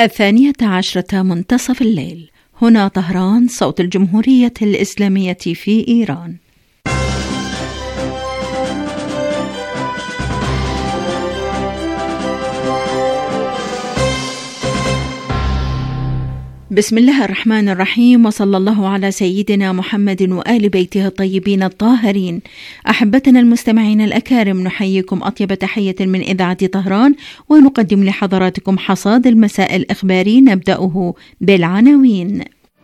12:00 منتصف الليل. هنا طهران، صوت الجمهورية الإسلامية في إيران. بسم الله الرحمن الرحيم، وصلى الله على سيدنا محمد وآل بيته الطيبين الطاهرين. أحبتنا المستمعين الأكارم، نحييكم أطيب تحية من إذاعة طهران، ونقدم لحضراتكم حصاد المساء الإخباري، نبدأه بالعناوين.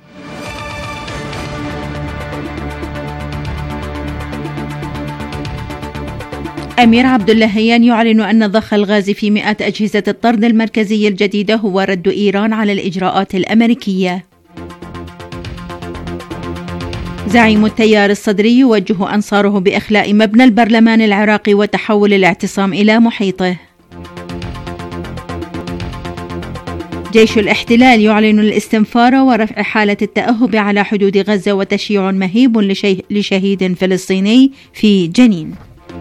أمير عبد اللهيان يعلن أن ضخ الغاز في 100 أجهزة الطرد المركزي الجديدة هو رد إيران على الإجراءات الأمريكية. زعيم التيار الصدري يوجه أنصاره بإخلاء مبنى البرلمان العراقي وتحول الاعتصام إلى محيطه. جيش الاحتلال يعلن الاستنفار ورفع حالة التأهب على حدود غزة وتشييع مهيب لشهيد فلسطيني في جنين.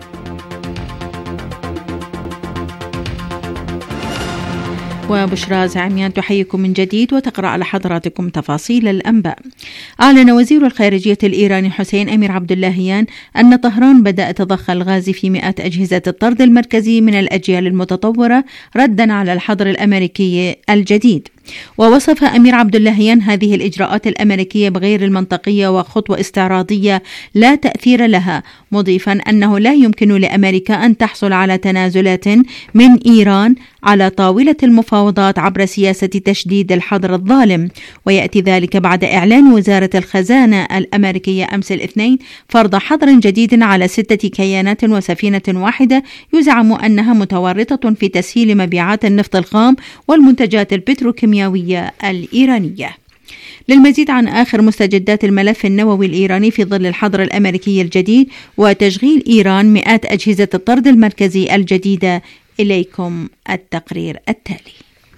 وبشرى زعيميان تحييكم من جديد وتقرأ على حضراتكم تفاصيل الأنباء. أعلن وزير الخارجية الإيراني حسين أمير عبد اللهيان أن طهران بدأت ضخ الغاز في 100 أجهزة الطرد المركزي من الأجيال المتطورة ردا على الحظر الأمريكي الجديد. ووصف أمير عبد اللهيان هذه الإجراءات الأمريكية بغير المنطقية وخطوة استعراضية لا تأثير لها، مضيفا أنه لا يمكن لأمريكا أن تحصل على تنازلات من إيران على طاولة المفاوضات عبر سياسة تشديد الحظر الظالم. ويأتي ذلك بعد إعلان وزارة الخزانة الأمريكية أمس الاثنين فرض حظر جديد على 6 كيانات وسفينة واحدة يزعم أنها متورطة في تسهيل مبيعات النفط الخام والمنتجات البتروكيميائية الإيرانية. للمزيد عن آخر مستجدات الملف النووي الإيراني في ظل الحظر الأمريكي الجديد وتشغيل إيران 100 أجهزة الطرد المركزي الجديدة، إليكم التقرير التالي.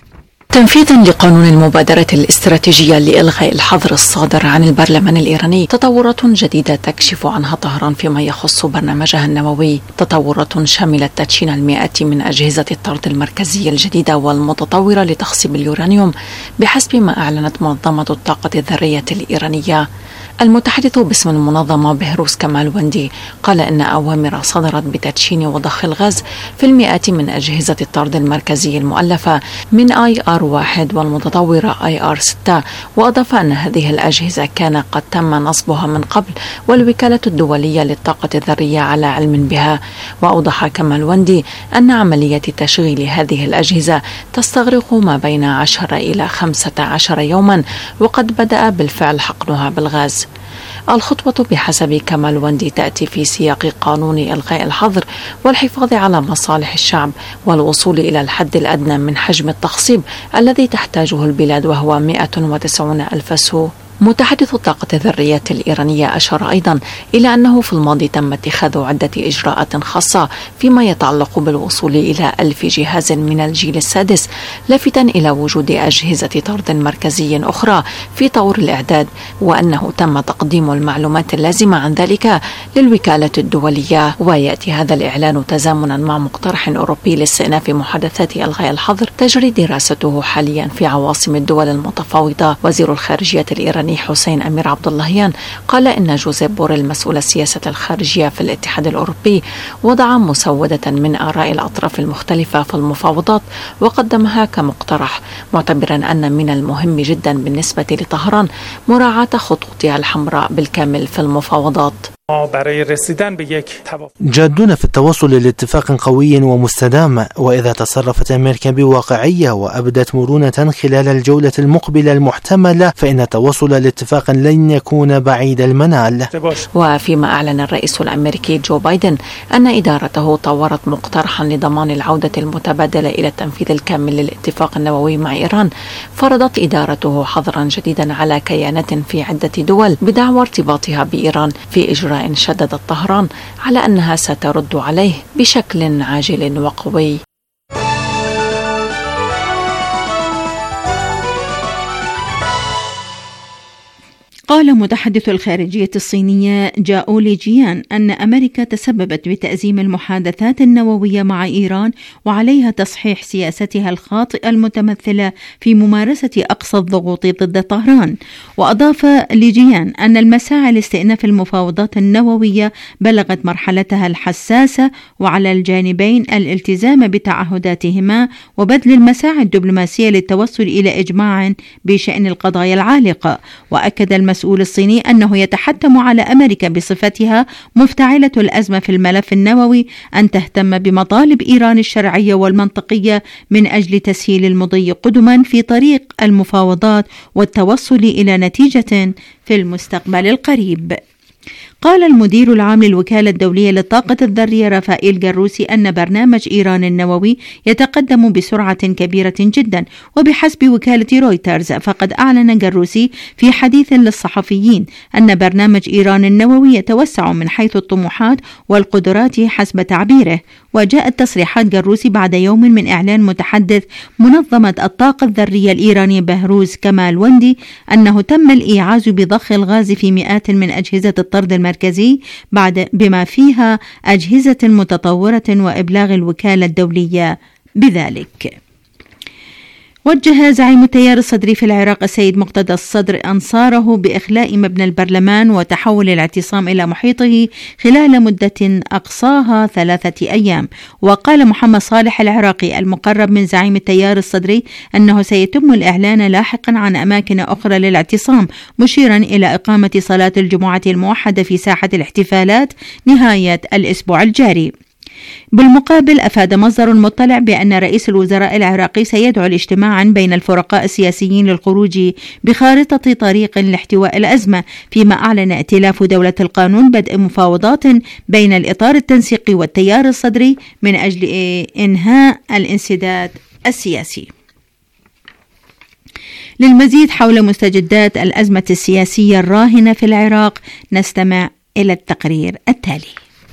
تنفيذا لقانون المبادرة الاستراتيجية لإلغاء الحظر الصادر عن البرلمان الإيراني، تطورات جديدة تكشف عنها طهران فيما يخص برنامجها النووي، تطورات شملت تدشين 100 من أجهزة الطرد المركزية الجديدة والمتطورة لتخصيب اليورانيوم بحسب ما أعلنت منظمة الطاقة الذرية الإيرانية. المتحدث باسم المنظمة بهروس كمال وندي قال إن أوامر صدرت بتدشين وضخ الغاز في 100 من أجهزة الطرد المركزي المؤلفة من IR1 والمتطورة IR6، وأضاف أن هذه الأجهزة كان قد تم نصبها من قبل والوكالة الدولية للطاقة الذرية على علم بها. وأوضح كمال وندي أن عملية تشغيل هذه الأجهزة تستغرق ما بين 10 إلى 15 يوما، وقد بدأ بالفعل حقنها بالغاز. الخطوة بحسب كمال وندي تأتي في سياق قانون إلغاء الحظر والحفاظ على مصالح الشعب والوصول إلى الحد الأدنى من حجم التخصيب الذي تحتاجه البلاد، وهو 190 ألف سو. متحدث الطاقة الذرية الإيرانية أشار أيضا إلى أنه في الماضي تم اتخاذ عدة إجراءات خاصة فيما يتعلق بالوصول إلى 1000 جهاز من الجيل السادس، لافتا إلى وجود أجهزة طرد مركزي أخرى في طور الإعداد، وأنه تم تقديم المعلومات اللازمة عن ذلك للوكالة الدولية. ويأتي هذا الإعلان تزامنا مع مقترح أوروبي لاستئناف محادثات إلغاء الحظر تجري دراسته حاليا في عواصم الدول المتفاوضة. وزير الخارجية الإيراني حسين أمير عبد اللهيان قال إن جوزيف بوريل مسؤول السياسة الخارجية في الاتحاد الأوروبي وضع مسودة من آراء الأطراف المختلفة في المفاوضات وقدمها كمقترح، معتبرا أن من المهم جدا بالنسبة لطهران مراعاة خطوطها الحمراء بالكامل في المفاوضات. جادون في التوصل لاتفاق قوي ومستدام، وإذا تصرفت أمريكا بواقعية وأبدت مرونة خلال الجولة المقبلة المحتملة فإن التوصل لاتفاق لن يكون بعيد المنال. وفيما أعلن الرئيس الأمريكي جو بايدن أن إدارته طورت مقترحا لضمان العودة المتبادلة إلى التنفيذ الكامل للاتفاق النووي مع إيران، فرضت إدارته حظرا جديدا على كيانات في عدة دول بدعوى ارتباطها بإيران في إجراء شددت طهران على أنها سترد عليه بشكل عاجل وقوي. قال متحدث الخارجية الصينية جاو ليجيان أن أمريكا تسببت بتأزيم المحادثات النووية مع إيران وعليها تصحيح سياستها الخاطئة المتمثلة في ممارسة أقصى الضغوط ضد طهران. وأضاف ليجيان أن المساعي لاستئناف المفاوضات النووية بلغت مرحلتها الحساسة، وعلى الجانبين الالتزام بتعهداتهما وبذل المساعي الدبلوماسية للتوصل إلى إجماع بشأن القضايا العالقة. وأكد المسؤول الصيني أنه يتحتم على أمريكا بصفتها مفتعلة الأزمة في الملف النووي أن تهتم بمطالب إيران الشرعية والمنطقية من أجل تسهيل المضي قدما في طريق المفاوضات والتوصل إلى نتيجة في المستقبل القريب. قال المدير العام للوكالة الدولية للطاقة الذرية رافائيل جروسي أن برنامج إيران النووي يتقدم بسرعة كبيرة جدا. وبحسب وكالة رويترز فقد أعلن جروسي في حديث للصحفيين أن برنامج إيران النووي يتوسع من حيث الطموحات والقدرات حسب تعبيره. وجاءت تصريحات جروسي بعد يوم من إعلان متحدث منظمة الطاقة الذرية الإيرانية بهروز كمال وندي أنه تم الإيعاز بضخ الغاز في مئات من أجهزة الطرد المركزي بما فيها أجهزة متطورة وإبلاغ الوكالة الدولية بذلك. وجه زعيم التيار الصدري في العراق السيد مقتدى الصدر أنصاره بإخلاء مبنى البرلمان وتحول الاعتصام إلى محيطه خلال مدة أقصاها 3 أيام. وقال محمد صالح العراقي المقرب من زعيم التيار الصدري أنه سيتم الإعلان لاحقا عن أماكن أخرى للاعتصام، مشيرا إلى إقامة صلاة الجمعة الموحدة في ساحة الاحتفالات نهاية الأسبوع الجاري. بالمقابل أفاد مصدر مطلع بأن رئيس الوزراء العراقي سيدعو لاجتماعا بين الفرقاء السياسيين للخروج بخارطة طريق لاحتواء الأزمة، فيما أعلن ائتلاف دولة القانون بدء مفاوضات بين الإطار التنسيقي والتيار الصدري من أجل إنهاء الانسداد السياسي. للمزيد حول مستجدات الأزمة السياسية الراهنة في العراق نستمع إلى التقرير التالي.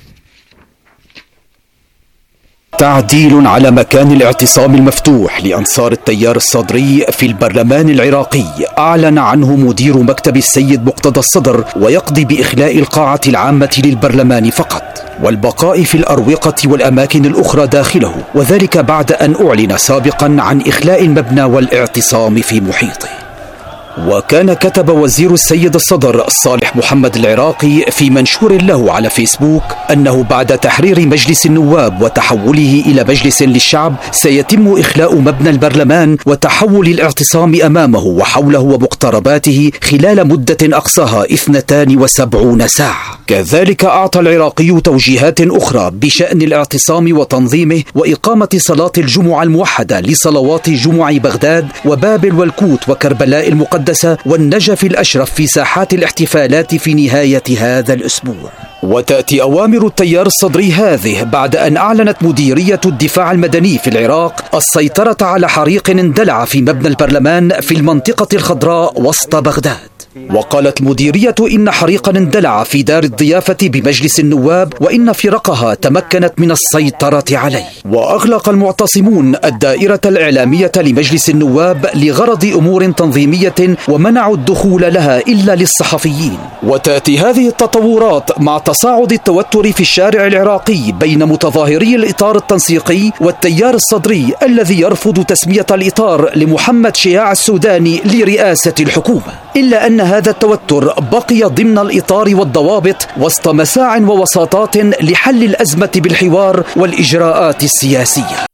تعديل على مكان الاعتصام المفتوح لأنصار التيار الصدري في البرلمان العراقي أعلن عنه مدير مكتب السيد مقتدى الصدر، ويقضي بإخلاء القاعة العامة للبرلمان فقط والبقاء في الأروقة والأماكن الأخرى داخله، وذلك بعد أن أعلن سابقا عن إخلاء المبنى والاعتصام في محيطه. وكان كتب وزير السيد الصدر صالح محمد العراقي في منشور له على فيسبوك أنه بعد تحرير مجلس النواب وتحوله إلى مجلس للشعب سيتم إخلاء مبنى البرلمان وتحول الاعتصام أمامه وحوله ومقترباته خلال مدة أقصاها 72 ساعة. كذلك أعطى العراقي توجيهات أخرى بشأن الاعتصام وتنظيمه وإقامة صلاة الجمعة الموحدة لصلوات جمع بغداد وبابل والكوت وكربلاء المقدسة والنجف الأشرف في ساحات الاحتفالات في نهاية هذا الأسبوع. وتأتي أوامر التيار الصدري هذه بعد أن أعلنت مديرية الدفاع المدني في العراق السيطرة على حريق اندلع في مبنى البرلمان في المنطقة الخضراء وسط بغداد. وقالت المديرية إن حريقا اندلع في دار الضيافة بمجلس النواب وإن فرقها تمكنت من السيطرة عليه. وأغلق المعتصمون الدائرة الإعلامية لمجلس النواب لغرض أمور تنظيمية ومنعوا الدخول لها إلا للصحفيين. وتأتي هذه التطورات مع تصاعد التوتر في الشارع العراقي بين متظاهري الإطار التنسيقي والتيار الصدري الذي يرفض تسمية الإطار لمحمد شياع السوداني لرئاسة الحكومة، إلا أن هذا التوتر بقي ضمن الإطار والضوابط وسط مساع ووساطات لحل الأزمة بالحوار والإجراءات السياسية.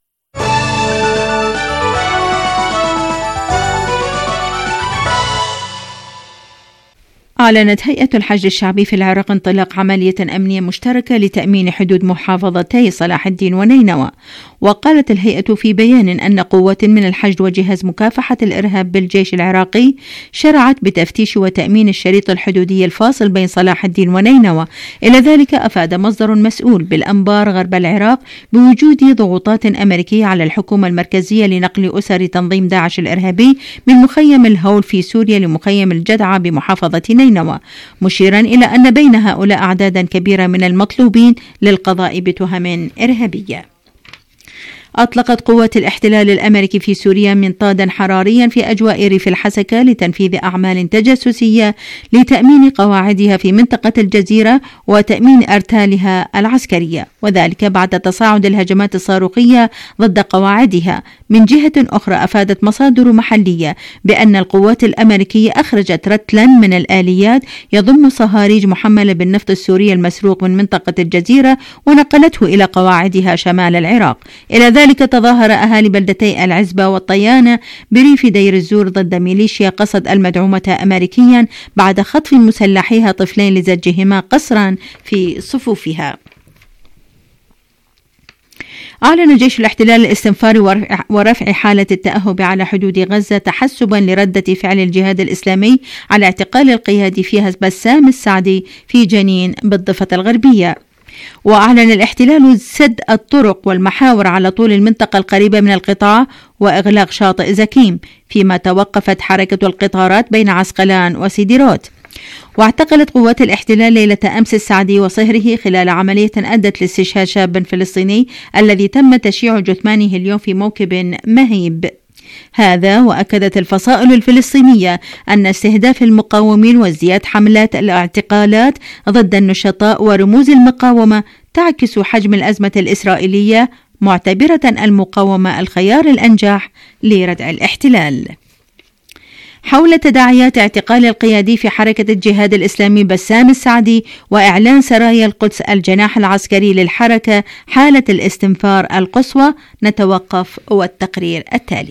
أعلنت هيئة الحج الشعبي في العراق انطلاق عملية أمنية مشتركة لتأمين حدود محافظتي صلاح الدين ونينوى. وقالت الهيئة في بيان أن قوات من الحشد وجهاز مكافحة الإرهاب بالجيش العراقي شرعت بتفتيش وتأمين الشريط الحدودي الفاصل بين صلاح الدين ونينوى. إلى ذلك أفاد مصدر مسؤول بالأنبار غرب العراق بوجود ضغوطات أمريكية على الحكومة المركزية لنقل أسر تنظيم داعش الإرهابي من مخيم الهول في سوريا لمخيم الجدعة بمحافظة نينوى، مشيرا إلى أن بين هؤلاء أعدادا كبيرة من المطلوبين للقضاء بتهم إرهابية. أطلقت قوات الاحتلال الأمريكي في سوريا منطادا حراريا في أجواء ريف الحسكة لتنفيذ أعمال تجسسية لتأمين قواعدها في منطقة الجزيرة وتأمين أرتالها العسكرية، وذلك بعد تصاعد الهجمات الصاروخية ضد قواعدها. من جهة أخرى، أفادت مصادر محلية بأن القوات الأمريكية أخرجت رتلا من الآليات يضم صهاريج محملة بالنفط السوري المسروق من منطقة الجزيرة ونقلته إلى قواعدها شمال العراق. إلى ذلك تظاهر أهالي بلدتي العزبة والطيانة بريف دير الزور ضد ميليشيا قصد المدعومة أمريكيا بعد خطف مسلحيها طفلين لزجهما قسرا في صفوفها. أعلن جيش الاحتلال الاستنفاري ورفع حالة التأهب على حدود غزة تحسبا لردة فعل الجهاد الإسلامي على اعتقال القيادي فيها بسام السعدي في جنين بالضفة الغربية. وأعلن الاحتلال سد الطرق والمحاور على طول المنطقة القريبة من القطاع وإغلاق شاطئ زكيم، فيما توقفت حركة القطارات بين عسقلان وسيديروت. واعتقلت قوات الاحتلال ليلة أمس السعدي وصهره خلال عملية أدت لاستشهاد شاب فلسطيني الذي تم تشييع جثمانه اليوم في موكب مهيب. هذا وأكدت الفصائل الفلسطينية أن استهداف المقاومين وازدياد حملات الاعتقالات ضد النشطاء ورموز المقاومة تعكس حجم الأزمة الإسرائيلية، معتبرة المقاومة الخيار الأنجح لردع الاحتلال. حول تداعيات اعتقال القيادي في حركة الجهاد الإسلامي بسام السعدي وإعلان سرايا القدس الجناح العسكري للحركة حالة الاستنفار القصوى، نتوقف والتقرير التالي.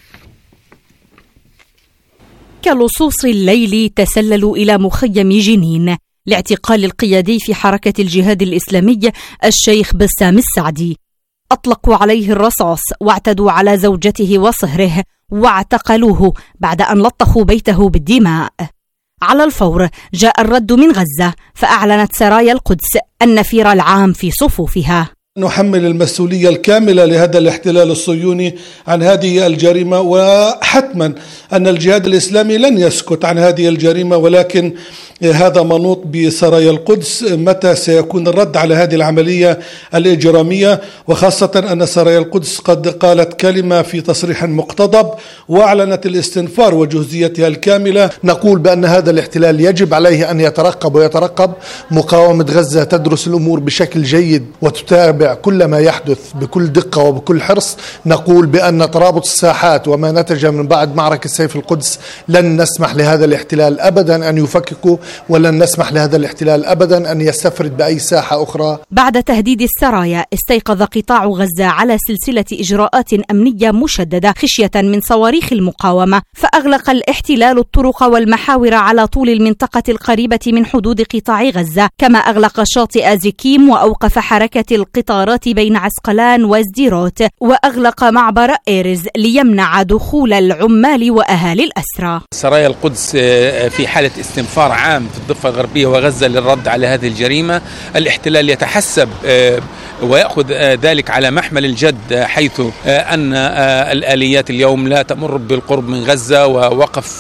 كلصوص الليل تسللوا إلى مخيم جنين لاعتقال القيادي في حركة الجهاد الإسلامي الشيخ بسام السعدي. أطلقوا عليه الرصاص واعتدوا على زوجته وصهره واعتقلوه بعد أن لطخوا بيته بالدماء. على الفور جاء الرد من غزة، فأعلنت سرايا القدس النفير العام في صفوفها. نحمل المسؤولية الكاملة لهذا الاحتلال الصهيوني عن هذه الجريمة، وحتما أن الجهاد الإسلامي لن يسكت عن هذه الجريمة، ولكن هذا منوط بسرايا القدس متى سيكون الرد على هذه العملية الإجرامية، وخاصة أن سرايا القدس قد قالت كلمة في تصريح مقتضب وأعلنت الاستنفار وجهزيتها الكاملة. نقول بأن هذا الاحتلال يجب عليه أن يترقب مقاومة غزة تدرس الأمور بشكل جيد وتتابع كل ما يحدث بكل دقة وبكل حرص. نقول بأن ترابط الساحات وما نتج من بعد معركة سيف القدس لن نسمح لهذا الاحتلال أبدا أن يفككه، ولن نسمح لهذا الاحتلال أبدا أن يستفرد بأي ساحة أخرى. بعد تهديد السرايا استيقظ قطاع غزة على سلسلة إجراءات أمنية مشددة خشية من صواريخ المقاومة، فأغلق الاحتلال الطرق والمحاور على طول المنطقة القريبة من حدود قطاع غزة، كما أغلق شاطئ زكيم وأوقف حركة القطارات بين عسقلان وسديروت، وأغلق معبر إيرز ليمنع دخول العمال وأهالي الأسرى. سرايا القدس في حالة استنفار عام في الضفة الغربية وغزة للرد على هذه الجريمة. الاحتلال يتحسب ويأخذ ذلك على محمل الجد، حيث أن الآليات اليوم لا تمر بالقرب من غزة، ووقف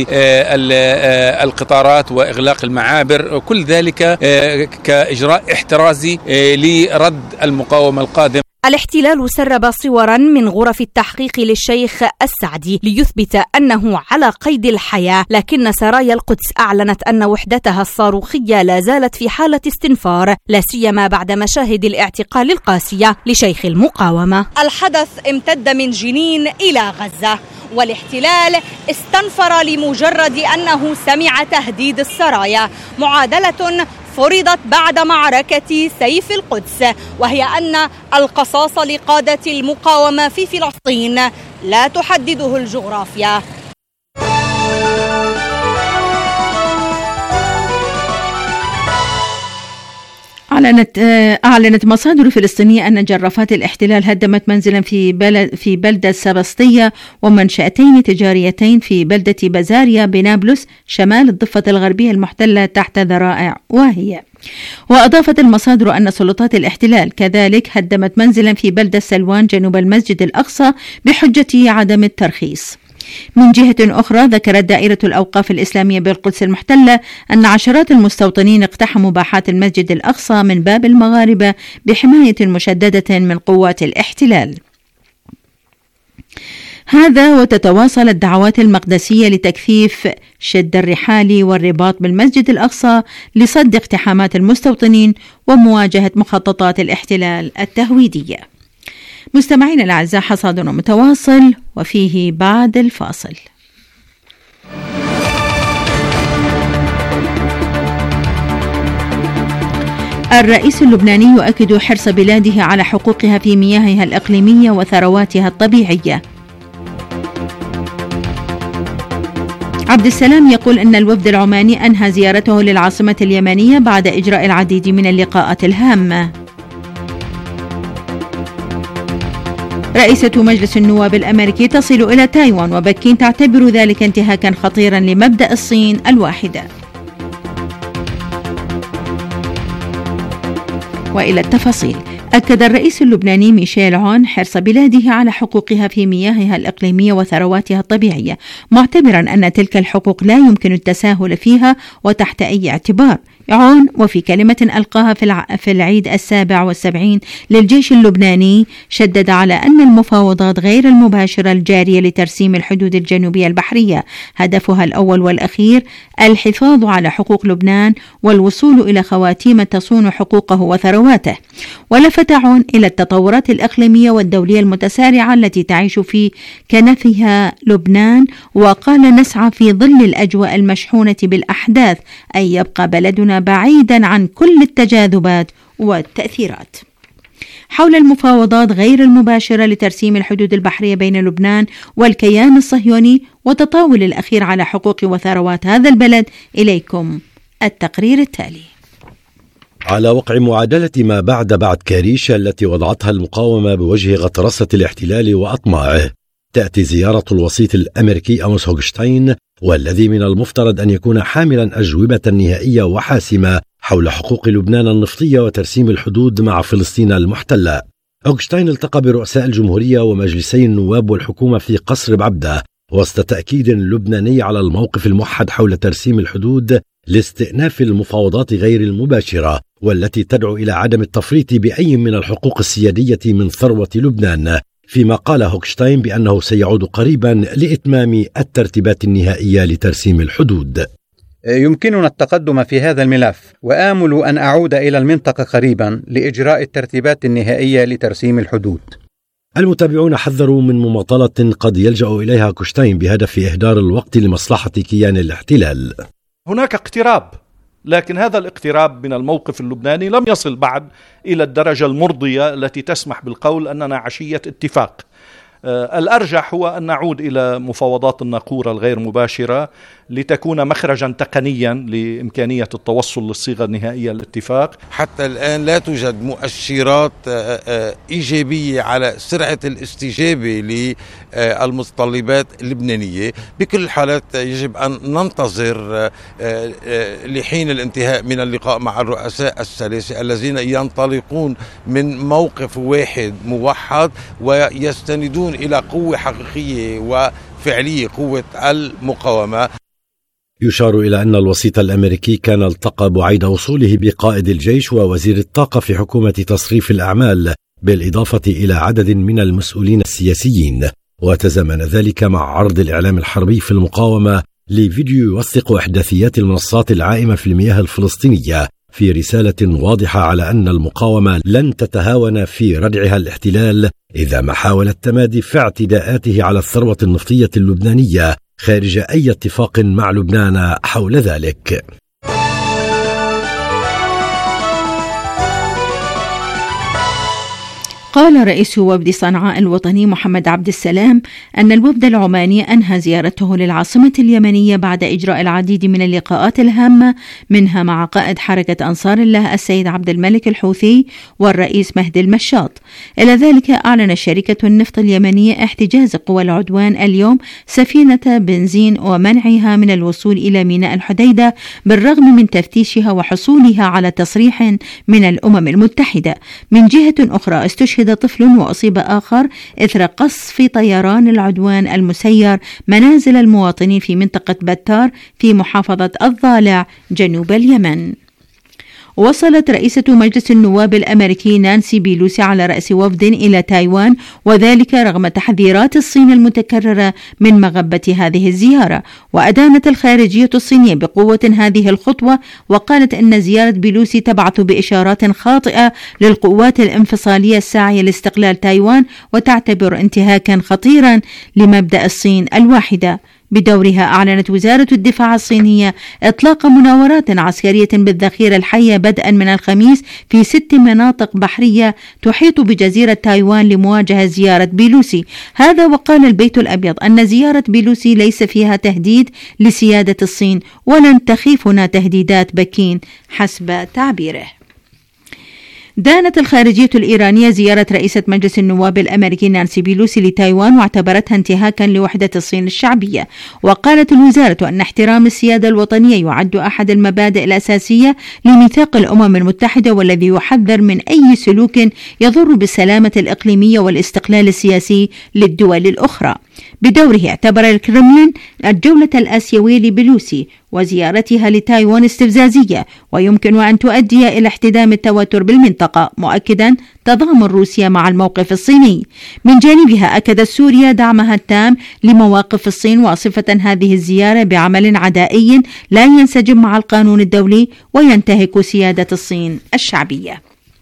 للقطارات وإغلاق المعابر، كل ذلك كإجراء احترازي لرد المقاومة القادم. الاحتلال سرب صورا من غرف التحقيق للشيخ السعدي ليثبت أنه على قيد الحياة، لكن سرايا القدس أعلنت أن وحدتها الصاروخية لا زالت في حالة استنفار، لا سيما بعد مشاهد الاعتقال القاسية لشيخ المقاومة. الحدث امتد من جنين إلى غزة، والاحتلال استنفر لمجرد أنه سمع تهديد السرايا، معادلة فرضت بعد معركة سيف القدس، وهي أن القصاص لقادة المقاومة في فلسطين لا تحدده الجغرافيا. أعلنت مصادر فلسطينية أن جرافات الاحتلال هدمت منزلا في بلدة سبسطية ومنشأتين تجاريتين في بلدة بازاريا بنابلس شمال الضفة الغربية المحتلة تحت ذرائع واهية. وأضافت المصادر أن سلطات الاحتلال كذلك هدمت منزلا في بلدة سلوان جنوب المسجد الأقصى بحجة عدم الترخيص. من جهة أخرى، ذكرت دائرة الأوقاف الإسلامية بالقدس المحتلة أن عشرات المستوطنين اقتحموا باحات المسجد الأقصى من باب المغاربة بحماية مشددة من قوات الاحتلال. هذا وتتواصل الدعوات المقدسية لتكثيف شد الرحال والرباط بالمسجد الأقصى لصد اقتحامات المستوطنين ومواجهة مخططات الاحتلال التهويدية. مستمعينا الأعزاء، حصادنا متواصل وفيه بعد الفاصل. الرئيس اللبناني يؤكد حرص بلاده على حقوقها في مياهها الإقليمية وثرواتها الطبيعية. عبد السلام يقول أن الوفد العماني أنهى زيارته للعاصمة اليمنية بعد إجراء العديد من اللقاءات الهامة. رئيسة مجلس النواب الأمريكي تصل إلى تايوان، وبكين تعتبر ذلك انتهاكا خطيرا لمبدأ الصين الواحدة. وإلى التفاصيل. أكد الرئيس اللبناني ميشيل عون حرص بلاده على حقوقها في مياهها الإقليمية وثرواتها الطبيعية، معتبرا أن تلك الحقوق لا يمكن التساهل فيها وتحت أي اعتبار. عون وفي كلمة ألقاها في العيد 77 للجيش اللبناني شدد على أن المفاوضات غير المباشرة الجارية لترسيم الحدود الجنوبية البحرية هدفها الأول والأخير الحفاظ على حقوق لبنان والوصول إلى خواتيم تصون حقوقه وثرواته. ولفت عون إلى التطورات الإقليمية والدولية المتسارعة التي تعيش في كنفها لبنان، وقال: نسعى في ظل الأجواء المشحونة بالأحداث أن يبقى بلدنا بعيدا عن كل التجاذبات والتأثيرات. حول المفاوضات غير المباشرة لترسيم الحدود البحرية بين لبنان والكيان الصهيوني وتطاول الأخير على حقوق وثروات هذا البلد، إليكم التقرير التالي. على وقع معادلة ما بعد كاريشا التي وضعتها المقاومة بوجه غطرسة الاحتلال وأطماعه، تأتي زيارة الوسيط الأمريكي أموس هوغشتاين، والذي من المفترض أن يكون حاملا أجوبة نهائية وحاسمة حول حقوق لبنان النفطية وترسيم الحدود مع فلسطين المحتلة. هوغشتاين التقى برؤساء الجمهورية ومجلسي النواب والحكومة في قصر بعبدة وسط تأكيد لبناني على الموقف الموحد حول ترسيم الحدود لاستئناف المفاوضات غير المباشرة، والتي تدعو إلى عدم التفريط بأي من الحقوق السيادية من ثروة لبنان، فيما قال هوغشتاين بأنه سيعود قريبا لإتمام الترتيبات النهائية لترسيم الحدود. يمكننا التقدم في هذا الملف، وآمل أن أعود إلى المنطقة قريبا لإجراء الترتيبات النهائية لترسيم الحدود. المتابعون حذروا من مماطلة قد يلجأ إليها هوغشتاين بهدف إهدار الوقت لمصلحة كيان الاحتلال. هناك اقتراب، لكن هذا الاقتراب من الموقف اللبناني لم يصل بعد إلى الدرجة المرضية التي تسمح بالقول أننا عشية اتفاق. الأرجح هو أن نعود إلى مفاوضات الناقورة الغير مباشرة لتكون مخرجا تقنيا لإمكانية التوصل للصيغة النهائية للاتفاق. حتى الآن لا توجد مؤشرات إيجابية على سرعة الاستجابة للمتطلبات اللبنانية. بكل الحالات يجب أن ننتظر لحين الانتهاء من اللقاء مع الرؤساء الثلاثة الذين ينطلقون من موقف واحد موحد ويستندون إلى قوة حقيقية وفعلية، قوة المقاومة. يشار إلى أن الوسيط الأمريكي كان التقى بعيد وصوله بقائد الجيش ووزير الطاقة في حكومة تصريف الأعمال، بالإضافة إلى عدد من المسؤولين السياسيين، وتزامن ذلك مع عرض الإعلام الحربي في المقاومة لفيديو يوثق إحداثيات المنصات العائمة في المياه الفلسطينية، في رسالة واضحة على أن المقاومة لن تتهاون في ردعها الاحتلال إذا ما حاول التمادي في اعتداءاته على الثروة النفطية اللبنانية خارج أي اتفاق مع لبنان حول ذلك. قال رئيس وفد صنعاء الوطني محمد عبد السلام أن الوفد العماني أنهى زيارته للعاصمة اليمنية بعد إجراء العديد من اللقاءات الهامة، منها مع قائد حركة أنصار الله السيد عبد الملك الحوثي والرئيس مهدي المشاط. إلى ذلك أعلن شركة النفط اليمنية احتجاز قوى العدوان اليوم سفينة بنزين ومنعها من الوصول إلى ميناء الحديدة بالرغم من تفتيشها وحصولها على تصريح من الأمم المتحدة. من جهة أخرى استشهد طفل وأصيب آخر إثر قصف طيران العدوان المسير منازل المواطنين في منطقة بتار في محافظة الضالع جنوب اليمن. وصلت رئيسة مجلس النواب الأمريكي نانسي بيلوسي على رأس وفد إلى تايوان، وذلك رغم تحذيرات الصين المتكررة من مغبة هذه الزيارة. وأدانت الخارجية الصينية بقوة هذه الخطوة، وقالت أن زيارة بيلوسي تبعث بإشارات خاطئة للقوات الانفصالية الساعية لاستقلال تايوان، وتعتبر انتهاكا خطيرا لمبدأ الصين الواحدة. بدورها أعلنت وزارة الدفاع الصينية إطلاق مناورات عسكرية بالذخيرة الحية بدءا من الخميس في 6 مناطق بحرية تحيط بجزيرة تايوان لمواجهة زيارة بيلوسي. هذا وقال البيت الأبيض أن زيارة بيلوسي ليس فيها تهديد لسيادة الصين، ولن تخيفنا تهديدات بكين حسب تعبيره. دانت الخارجية الإيرانية زيارة رئيسة مجلس النواب الأمريكي نانسي بيلوسي لتايوان، واعتبرتها انتهاكا لوحدة الصين الشعبية. وقالت الوزارة أن احترام السيادة الوطنية يعد أحد المبادئ الأساسية لميثاق الأمم المتحدة، والذي يحذر من أي سلوك يضر بالسلامة الإقليمية والاستقلال السياسي للدول الأخرى. بدوره اعتبر الكرملين الجولة الآسيوية لبيلوسي وزيارتها لتايوان استفزازية، ويمكن أن تؤدي إلى احتدام التوتر بالمنطقة، مؤكدا تضامن روسيا مع الموقف الصيني. من جانبها أكدت سوريا دعمها التام لمواقف الصين، واصفة هذه الزيارة بعمل عدائي لا ينسجم مع القانون الدولي وينتهك سيادة الصين الشعبية.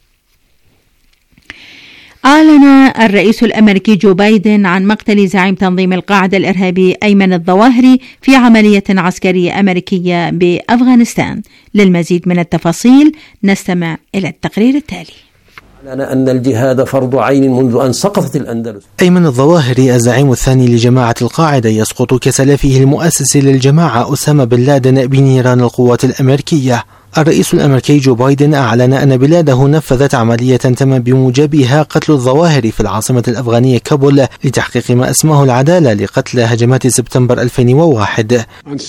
أعلن الرئيس الأمريكي جو بايدن عن مقتل زعيم تنظيم القاعدة الإرهابي أيمن الظواهري في عملية عسكرية أمريكية بأفغانستان. للمزيد من التفاصيل نستمع إلى التقرير التالي. أعلن أن الجهاد فرض عين منذ أن سقطت الأندلس. أيمن الظواهري الزعيم الثاني لجماعة القاعدة يسقط كسلفه المؤسس للجماعة أسامة بن لادن بنيران القوات الأمريكية. الرئيس الأمريكي جو بايدن أعلن أن بلاده نفذت عملية تم بموجبها قتل الظواهري في العاصمة الأفغانية كابول لتحقيق ما اسمه العدالة لقتل هجمات سبتمبر 2001.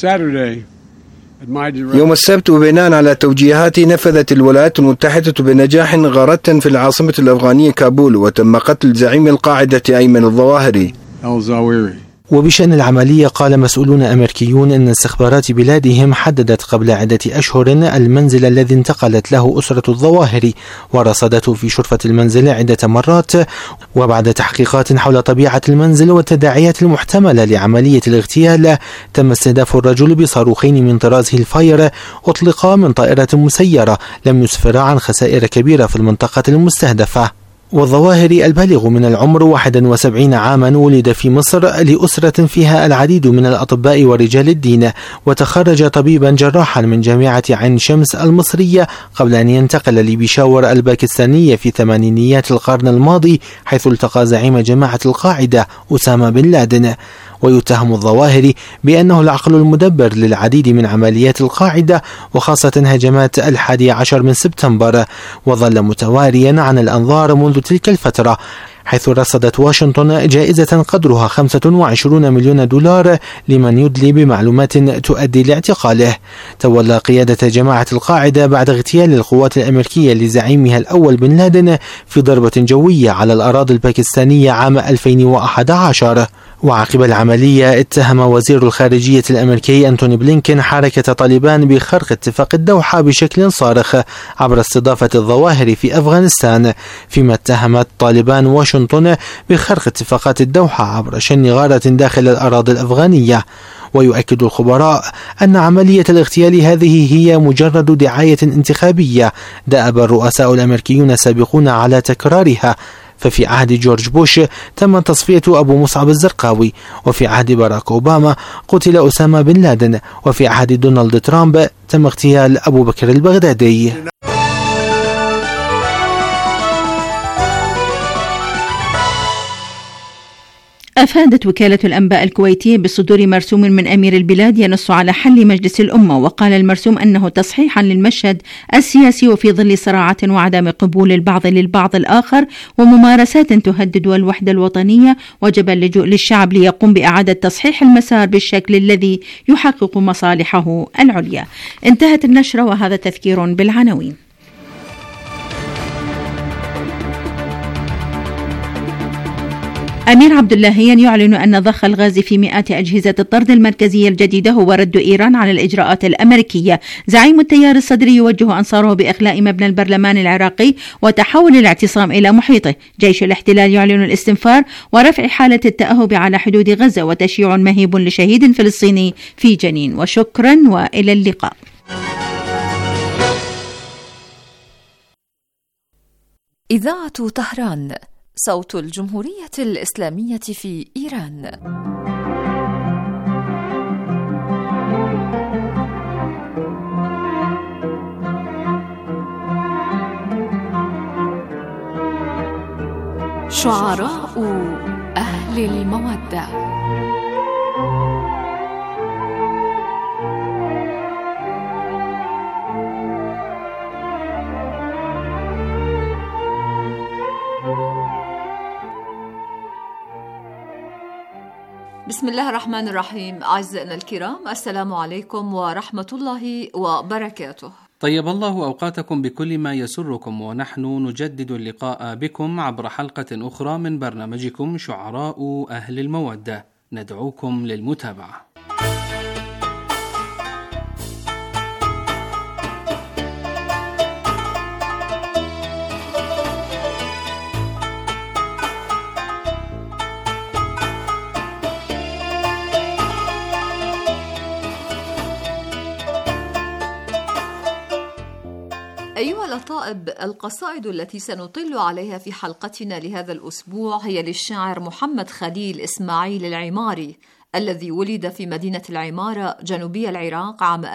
يوم السبت وبناء على توجيهاتي نفذت الولايات المتحدة بنجاح غارة في العاصمة الأفغانية كابول، وتم قتل زعيم القاعدة أيمن الظواهري. وبشأن العملية قال مسؤولون أمريكيون أن استخبارات بلادهم حددت قبل عدة أشهر المنزل الذي انتقلت له أسرة الظواهري، ورصدته في شرفة المنزل عدة مرات. وبعد تحقيقات حول طبيعة المنزل والتداعيات المحتملة لعملية الاغتيال، تم استهداف الرجل بصاروخين من طراز هيلفاير أطلقا من طائرة مسيرة لم يسفر عن خسائر كبيرة في المنطقة المستهدفة. والظواهري البالغ من العمر 71 عاما ولد في مصر لأسرة فيها العديد من الأطباء ورجال الدين، وتخرج طبيبا جراحا من جامعة عين شمس المصرية قبل أن ينتقل لبيشاور الباكستانية في ثمانينيات القرن الماضي، حيث التقى زعيم جماعة القاعدة أسامة بن لادن. ويتهم الظواهري بأنه العقل المدبر للعديد من عمليات القاعدة، وخاصة هجمات 11 من سبتمبر، وظل متواريا عن الأنظار منذ تلك الفترة، حيث رصدت واشنطن جائزة قدرها 25 مليون دولار لمن يدلي بمعلومات تؤدي لاعتقاله. تولى قيادة جماعة القاعدة بعد اغتيال القوات الأمريكية لزعيمها الأول بن لادن في ضربة جوية على الأراضي الباكستانية عام 2011. وعقب العملية اتهم وزير الخارجية الأمريكي أنتوني بلينكين حركة طالبان بخرق اتفاق الدوحة بشكل صارخ عبر استضافة الظواهر في أفغانستان، فيما اتهمت طالبان واشنطن بخرق اتفاقات الدوحة عبر شن غارة داخل الأراضي الأفغانية. ويؤكد الخبراء أن عملية الاغتيال هذه هي مجرد دعاية انتخابية دأب الرؤساء الأمريكيون السابقون على تكرارها، ففي عهد جورج بوش تم تصفية أبو مصعب الزرقاوي، وفي عهد باراك أوباما قتل أسامة بن لادن، وفي عهد دونالد ترامب تم اغتيال أبو بكر البغدادي. أفادت وكالة الأنباء الكويتية بصدور مرسوم من أمير البلاد ينص على حل مجلس الأمة، وقال المرسوم أنه تصحيحا للمشهد السياسي وفي ظل صراعات وعدم قبول البعض للبعض الآخر وممارسات تهدد الوحدة الوطنية، وجب اللجوء للشعب ليقوم بإعادة تصحيح المسار بالشكل الذي يحقق مصالحه العليا. انتهت النشرة وهذا تذكير بالعناوين. أمير عبد اللهيان يعلن أن ضخ الغاز في مئات أجهزة الطرد المركزية الجديدة هو رد إيران على الإجراءات الأمريكية. زعيم التيار الصدري يوجه أنصاره بإخلاء مبنى البرلمان العراقي وتحول الاعتصام إلى محيطه. جيش الاحتلال يعلن الاستنفار ورفع حالة التأهب على حدود غزة، وتشييع مهيب لشهيد فلسطيني في جنين. وشكرا وإلى اللقاء. إذاعة طهران، صوت الجمهورية الإسلامية في إيران. شعراء أهل المودة. بسم الله الرحمن الرحيم. أعزائنا الكرام، السلام عليكم ورحمة الله وبركاته. طيب الله أوقاتكم بكل ما يسركم، ونحن نجدد اللقاء بكم عبر حلقة أخرى من برنامجكم شعراء أهل المودة. ندعوكم للمتابعة. أيها الأطائب، القصائد التي سنطل عليها في حلقتنا لهذا الأسبوع هي للشاعر محمد خليل إسماعيل العماري، الذي ولد في مدينة العمارة جنوبي العراق عام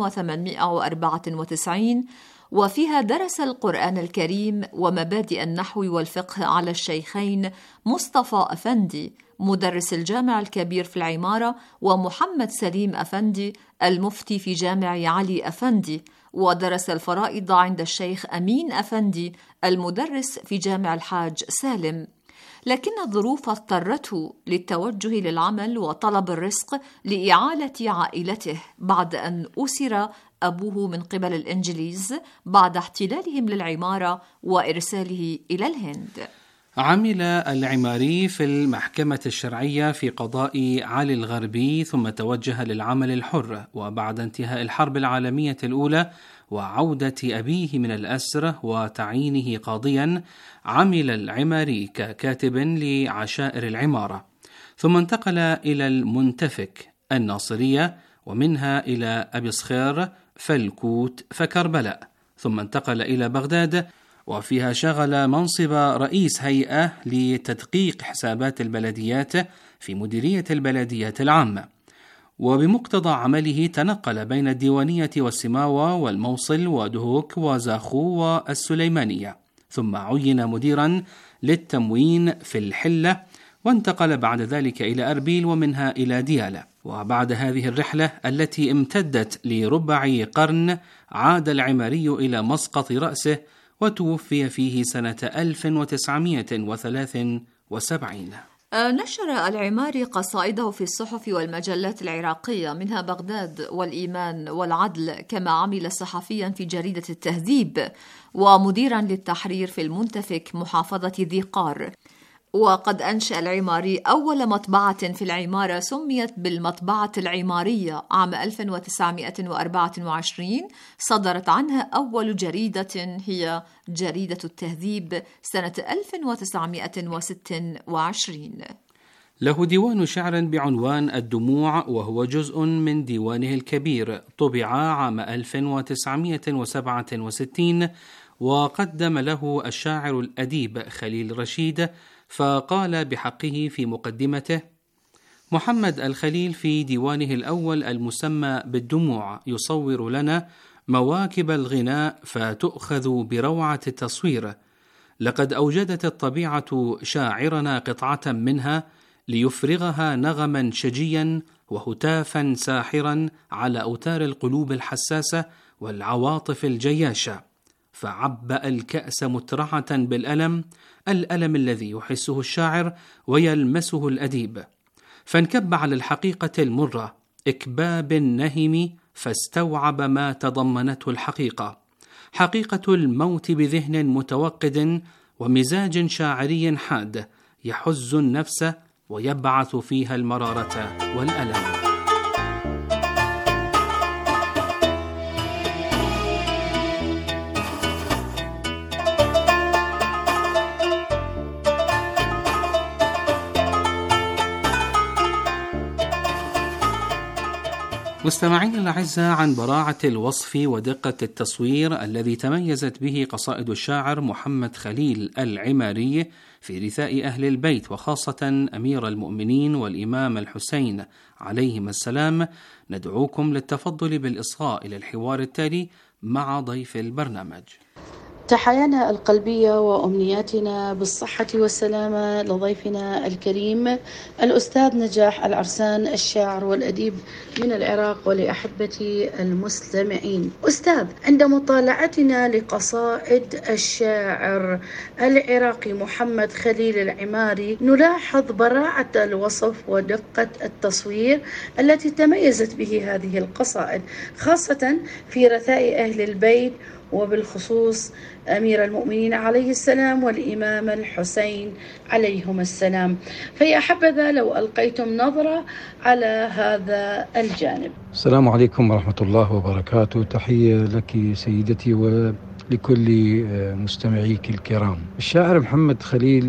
1894، وفيها درس القرآن الكريم ومبادئ النحو والفقه على الشيخين مصطفى أفندي مدرس الجامع الكبير في العمارة، ومحمد سليم أفندي المفتي في جامع علي أفندي، ودرس الفرائض عند الشيخ أمين أفندي المدرس في جامع الحاج سالم. لكن الظروف اضطرته للتوجه للعمل وطلب الرزق لإعالة عائلته بعد أن أسر أبوه من قبل الإنجليز بعد احتلالهم للعمارة وإرساله إلى الهند. عمل العماري في المحكمة الشرعية في قضاء علي الغربي، ثم توجه للعمل الحر. وبعد انتهاء الحرب العالمية الأولى وعودة أبيه من الأسر وتعيينه قاضيا، عمل العماري ككاتب لعشائر العمارة، ثم انتقل إلى المنتفك، الناصرية، ومنها إلى أبي صخير، فالكوت، فكربلاء، ثم انتقل إلى بغداد، وفيها شغل منصب رئيس هيئة لتدقيق حسابات البلديات في مديرية البلديات العامة. وبمقتضى عمله تنقل بين الديوانية والسماوة والموصل ودهوك وزاخو والسليمانية، ثم عين مديرا للتموين في الحلة، وانتقل بعد ذلك إلى أربيل ومنها إلى ديالى. وبعد هذه الرحلة التي امتدت لربع قرن، عاد العماري إلى مسقط رأسه، وتوفي فيه سنة 1973. نشر العماري قصائده في الصحف والمجلات العراقية، منها بغداد والإيمان والعدل، كما عمل صحفيا في جريدة التهذيب ومديرا للتحرير في المنتفك محافظة ذي قار. وقد أنشأ العماري أول مطبعة في العمارة سميت بالمطبعة العمارية عام 1924، صدرت عنها أول جريدة هي جريدة التهذيب سنة 1926. له ديوان شعر بعنوان الدموع، وهو جزء من ديوانه الكبير، طبع عام 1967، وقدم له الشاعر الأديب خليل رشيد، فقال بحقه في مقدمته: محمد الخليل في ديوانه الأول المسمى بالدموع يصور لنا مواكب الغناء فتؤخذ بروعة التصوير. لقد أوجدت الطبيعة شاعرنا قطعة منها ليفرغها نغما شجيا وهتافا ساحرا على أوتار القلوب الحساسة والعواطف الجياشة، فعبأ الكأس مترعة بالألم، الألم الذي يحسه الشاعر ويلمسه الأديب، فانكب على الحقيقة المرة إكباب النهم، فاستوعب ما تضمنته الحقيقة، حقيقة الموت بذهن متوقد ومزاج شاعري حاد يحز النفس ويبعث فيها المرارة والألم. مستمعين الأعزاء، عن براعة الوصف ودقة التصوير الذي تميزت به قصائد الشاعر محمد خليل العماري في رثاء أهل البيت، وخاصة أمير المؤمنين والإمام الحسين عليهما السلام، ندعوكم للتفضل بالإصغاء إلى الحوار التالي مع ضيف البرنامج. تحايانا القلبية وأمنياتنا بالصحة والسلامة لضيفنا الكريم الأستاذ نجاح العرسان، الشاعر والأديب من العراق، ولأحبتي المستمعين. أستاذ، عند مطالعتنا لقصائد الشاعر العراقي محمد خليل العماري نلاحظ براعة الوصف ودقة التصوير التي تميزت به هذه القصائد، خاصة في رثاء أهل البيت، وبالخصوص أمير المؤمنين عليه السلام والإمام الحسين عليهما السلام، فيا حبذا لو ألقيتم نظرة على هذا الجانب. السلام عليكم ورحمة الله وبركاته. تحية لك سيدتي ولكل مستمعيك الكرام. الشاعر محمد خليل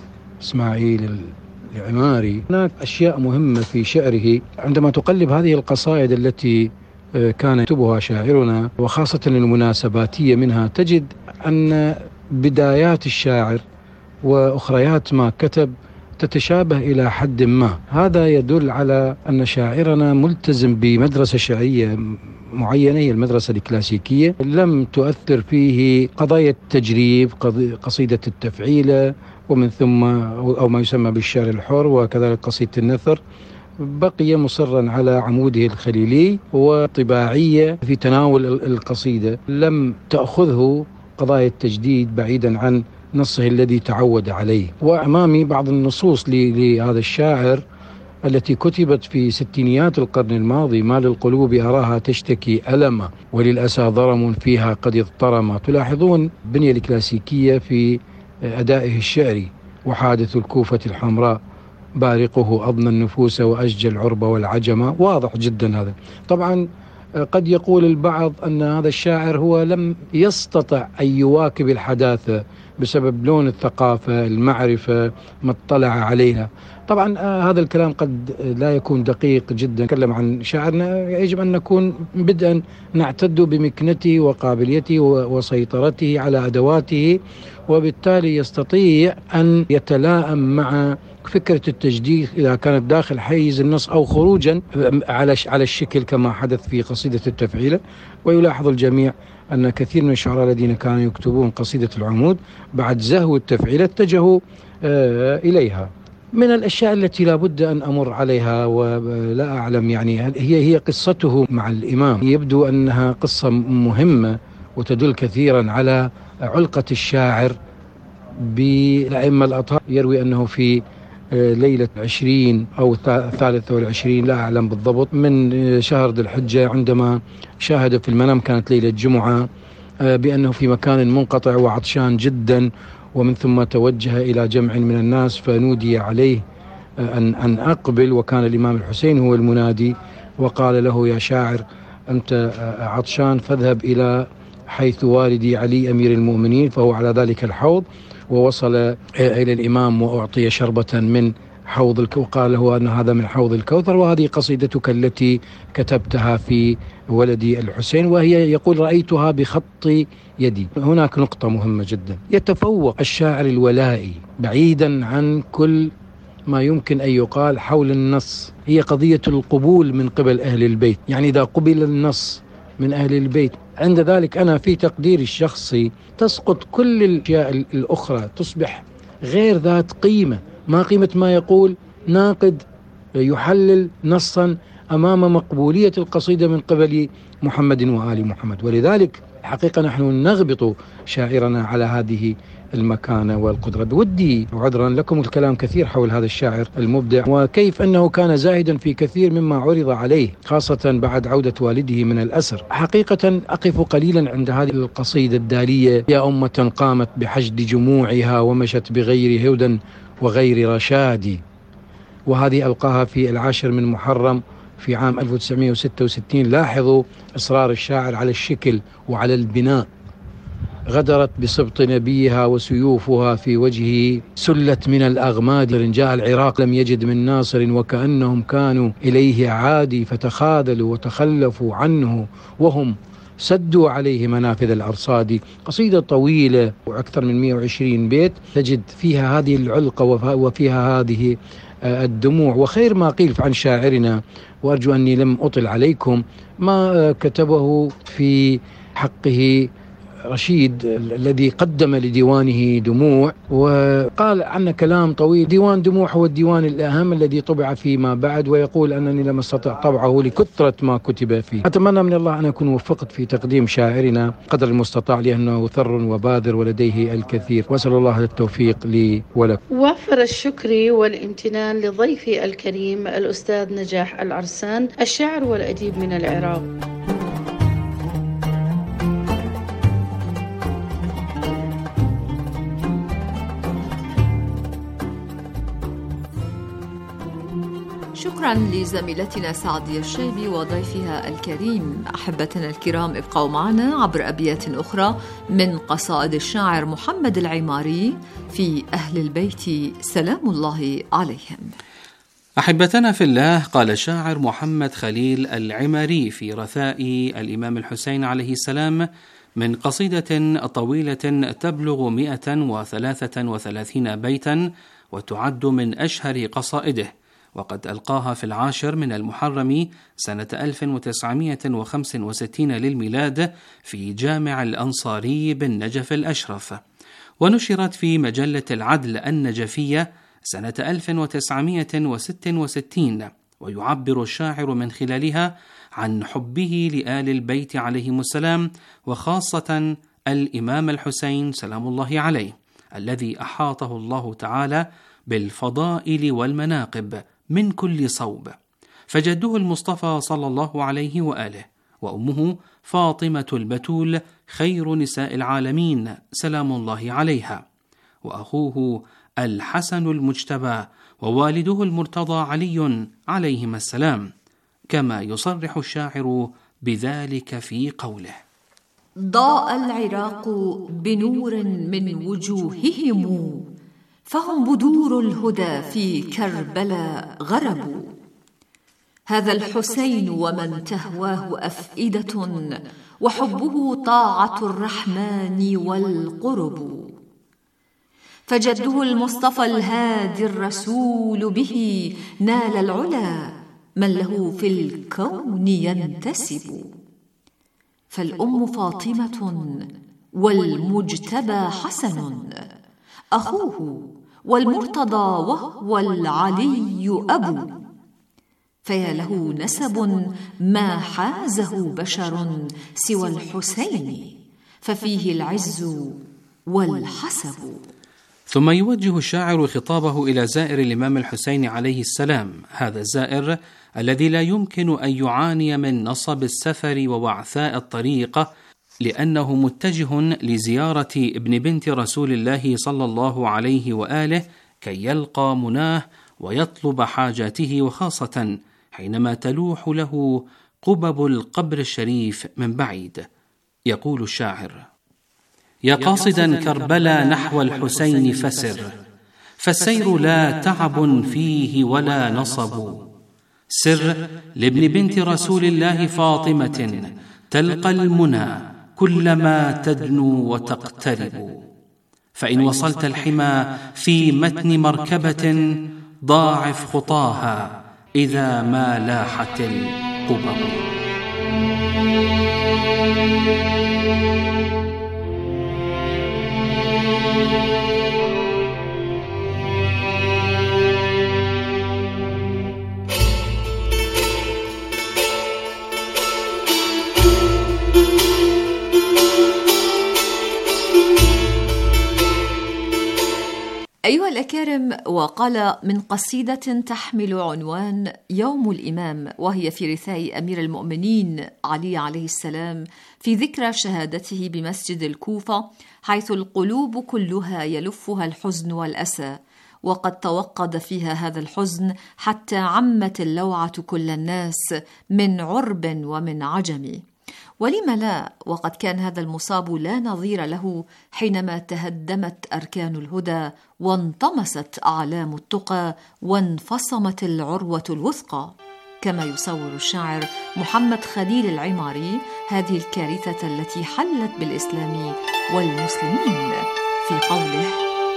إسماعيل العماري، هناك أشياء مهمة في شعره. عندما تقلب هذه القصائد التي كان يكتبها شاعرنا وخاصة المناسباتية منها، تجد أن بدايات الشاعر وأخريات ما كتب تتشابه إلى حد ما. هذا يدل على أن شاعرنا ملتزم بمدرسة شعرية معينة، هي المدرسة الكلاسيكية، لم تؤثر فيه قضايا التجريب، قصيدة التفعيلة، ومن ثم أو ما يسمى بالشعر الحر، وكذلك قصيدة النثر. بقي مصرا على عموده الخليلي وطباعية في تناول القصيدة، لم تأخذه قضايا التجديد بعيدا عن نصه الذي تعود عليه. وأمامي بعض النصوص لهذا الشاعر التي كتبت في ستينيات القرن الماضي: ما للقلوب أراها تشتكي ألما، وللأسى ضرم فيها قد اضطرم. تلاحظون البنية الكلاسيكية في أدائه الشعري: وحادث الكوفة الحمراء بارقه أضنى النفوس وأشجى العرب والعجمة. واضح جدا هذا. طبعا قد يقول البعض أن هذا الشاعر هو لم يستطع أن يواكب الحداثة بسبب لون الثقافة، المعرفة، ما اطلع عليها. طبعا هذا الكلام قد لا يكون دقيق جدا. نتكلم عن شاعرنا، يجب أن نكون بدءا نعتد بمكنته وقابليته وسيطرته على أدواته، وبالتالي يستطيع أن يتلائم مع فكرة التجديد إذا كانت داخل حيز النص أو خروجا على الشكل كما حدث في قصيدة التفعيلة. ويلاحظ الجميع أن كثير من الشعراء الذين كانوا يكتبون قصيدة العمود بعد زهو التفعيلة اتجهوا إليها. من الأشياء التي لا بد أن أمر عليها ولا أعلم يعني هي قصته مع الإمام. يبدو أنها قصة مهمة وتدل كثيرا على علقة الشاعر بالأئمة الأطهار. يروي أنه في ليلة 20 أو 23 لا أعلم بالضبط من شهر ذي الحجة، عندما شاهد في المنام، كانت ليلة جمعة، بأنه في مكان منقطع وعطشان جدا، ومن ثم توجه إلى جمع من الناس فنودي عليه أن أقبل، وكان الإمام الحسين هو المنادي، وقال له: يا شاعر أنت عطشان، فاذهب إلى حيث والدي علي أمير المؤمنين فهو على ذلك الحوض. ووصل إلى الإمام وأعطي شربة من حوض الكوثر، وقال له أن هذا من حوض الكوثر، وهذه قصيدتك التي كتبتها في ولدي الحسين، وهي يقول: رأيتها بخط يدي. هناك نقطة مهمة جدا: يتفوق الشاعر الولائي بعيدا عن كل ما يمكن أن يقال حول النص، هي قضية القبول من قبل أهل البيت. يعني إذا قبل النص من أهل البيت، عند ذلك أنا في تقديري الشخصي تسقط كل الأشياء الأخرى، تصبح غير ذات قيمة. ما قيمة ما يقول ناقد يحلل نصا أمام مقبولية القصيدة من قبل محمد وآل محمد؟ ولذلك حقيقة نحن نغبط شاعرنا على هذه المكانة والقدرة. بودي عذرا لكم الكلام كثير حول هذا الشاعر المبدع، وكيف أنه كان زاهدا في كثير مما عرض عليه، خاصة بعد عودة والده من الأسر. حقيقة أقف قليلا عند هذه القصيدة الدالية: يا أمة قامت بحشد جموعها ومشت بغير هدى وغير رشادي. وهذه ألقاها في 10 من محرم في عام 1966. لاحظوا إصرار الشاعر على الشكل وعلى البناء. غدرت بسبط نبيها وسيوفها في وجهه سلت من الأغماد. رجاء العراق لم يجد من ناصر وكأنهم كانوا إليه عادي، فتخاذلوا وتخلفوا عنه وهم سدوا عليه منافذ الأرصاد. قصيدة طويلة وأكثر من 120 بيت تجد فيها هذه العلقة وفيها هذه الدموع. وخير ما قيل عن شاعرنا، وأرجو أني لم أطل عليكم، ما كتبه في حقه رشيد الذي قدم لديوانه دموع، وقال عنه كلام طويل. ديوان دموع هو الديوان الأهم الذي طبع فيما بعد، ويقول أنني لم أستطع طبعه لكثرة ما كتب فيه. أتمنى من الله أن أكون وفقت في تقديم شاعرنا قدر المستطاع، لأنه ثر وباذر ولديه الكثير، وأسأل الله التوفيق لي ولكم. وافر الشكر والامتنان لضيفي الكريم الأستاذ نجاح العرسان، الشاعر والأديب من العراق. شكرا لزميلتنا سعدية الشيبي وضيفها الكريم. أحبتنا الكرام، ابقوا معنا عبر أبيات أخرى من قصائد الشاعر محمد العماري في أهل البيت سلام الله عليهم. أحبتنا في الله، قال الشاعر محمد خليل العماري في رثاء الإمام الحسين عليه السلام من قصيدة طويلة تبلغ 133 بيتا وتعد من أشهر قصائده، وقد ألقاها في 10 من المحرم سنة 1965 للميلاد في جامع الأنصاري بالنجف الأشرف، ونشرت في مجلة العدل النجفية سنة 1966. ويعبر الشاعر من خلالها عن حبه لآل البيت عليهم السلام، وخاصة الإمام الحسين سلام الله عليه، الذي أحاطه الله تعالى بالفضائل والمناقب من كل صوب. فجده المصطفى صلى الله عليه وآله، وأمه فاطمة البتول خير نساء العالمين سلام الله عليها، وأخوه الحسن المجتبى، ووالده المرتضى علي عليهما السلام، كما يصرح الشاعر بذلك في قوله: ضاء العراق بنور من وجوههم، فهم بدور الهدى في كربلاء غربوا. هذا الحسين ومن تهواه أفئدة، وحبه طاعة الرحمن والقرب. فجده المصطفى الهادي الرسول، به نال العلا من له في الكون ينتسب. فالأم فاطمة والمجتبى حسن أخوه، والمرتضى وهو العلي أبو. فيا له نسب ما حازه بشر سوى الحسين، ففيه العز والحسب. ثم يوجه الشاعر خطابه إلى زائر الإمام الحسين عليه السلام، هذا الزائر الذي لا يمكن أن يعاني من نصب السفر ووعثاء الطريق، لأنه متجه لزيارة ابن بنت رسول الله صلى الله عليه وآله كي يلقى مناه ويطلب حاجاته، وخاصة حينما تلوح له قبب القبر الشريف من بعيد. يقول الشاعر: يا قاصدا كربلا نحو الحسين فسر، فالسير لا تعب فيه ولا نصب. سر لابن بنت رسول الله فاطمة، تلقى المنى كلما تدنو وتقترب. فإن وصلت الحمى في متن مركبة، ضاعف خطاها إذا ما لاحت القبب. أيها الأكارم، وقال من قصيدة تحمل عنوان يوم الإمام، وهي في رثاء أمير المؤمنين علي عليه السلام في ذكرى شهادته بمسجد الكوفة، حيث القلوب كلها يلفها الحزن والأسى، وقد توقد فيها هذا الحزن حتى عمت اللوعة كل الناس من عرب ومن عجم. ولم لا، وقد كان هذا المصاب لا نظير له حينما تهدمت أركان الهدى وانطمست أعلام التقى وانفصمت العروة الوثقى. كما يصور الشاعر محمد خليل العماري هذه الكارثة التي حلت بالإسلام والمسلمين في قوله: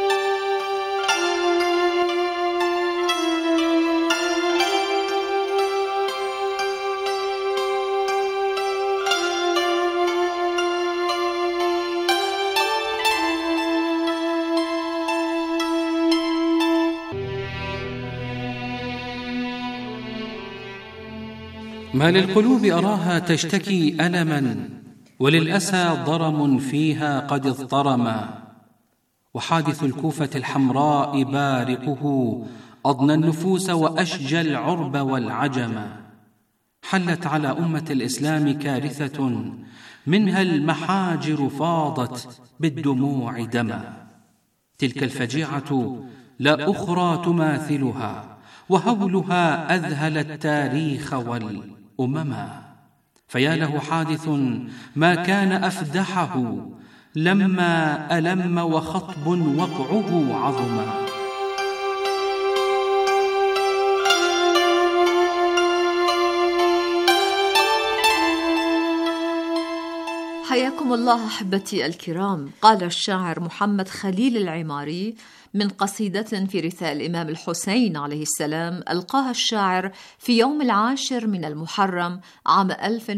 ما للقلوب أراها تشتكي ألما، وللأسى ضرم فيها قد اضطرما، وحادث الكوفة الحمراء بارقه أضنى النفوس وأشجى العرب والعجم. حلت على أمة الإسلام كارثة منها المحاجر فاضت بالدموع دما. تلك الفجيعة لا أخرى تماثلها، وهولها أذهل التاريخ والأمما. فيا له حادث ما كان أفدحه لما ألم وخطب وقعه عظما. حياكم الله أحبتي الكرام. قال الشاعر محمد خليل العماري من قصيدة في رثاء الإمام الحسين عليه السلام ألقاها الشاعر في يوم 10 من المحرم عام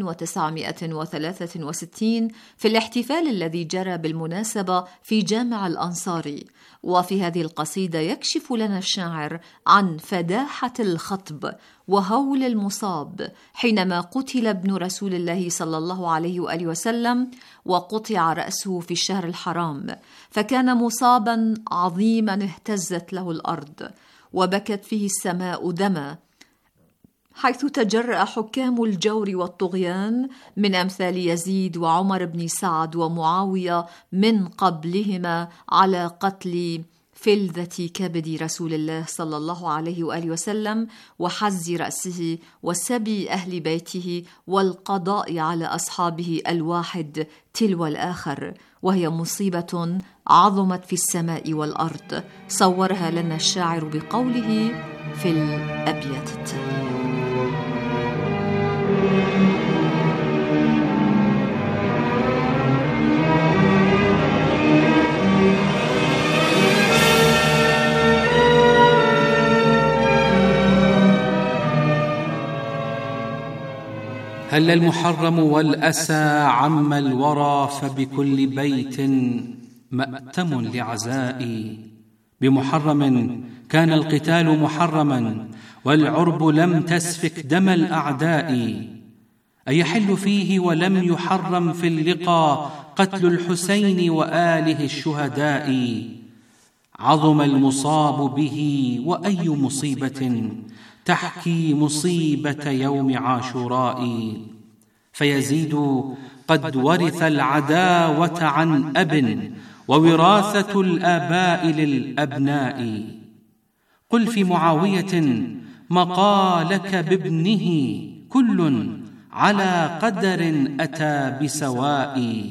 1963 في الاحتفال الذي جرى بالمناسبة في جامع الأنصاري. وفي هذه القصيدة يكشف لنا الشاعر عن فداحة الخطب وهول المصاب حينما قتل ابن رسول الله صلى الله عليه وآله وسلم وقطع رأسه في الشهر الحرام، فكان مصابا عظيما اهتزت له الأرض وبكت فيه السماء دما، حيث تجرأ حكام الجور والطغيان من أمثال يزيد وعمر بن سعد ومعاوية من قبلهما على قتل فلذة كبد رسول الله صلى الله عليه وآله وسلم وحز رأسه وسبي أهل بيته والقضاء على أصحابه الواحد تلو الآخر، وهي مصيبة عظمت في السماء والأرض. صورها لنا الشاعر بقوله في الأبيات التالية: هل المحرم والأسى عم الورى، فبكل بيت مأتم لعزائي. بمحرم كان القتال محرما، والعرب لم تسفك دم الأعداء. أيحل فيه ولم يحرم في اللقا قتل الحسين وآله الشهداء. عظم المصاب به، وأي مصيبة تحكي مصيبة يوم عاشوراء. فيزيد قد ورث العداوة عن أب، ووراثة الآباء للأبناء. قل في معاوية مقالك بابنه، كل على قدر أتى بسواء.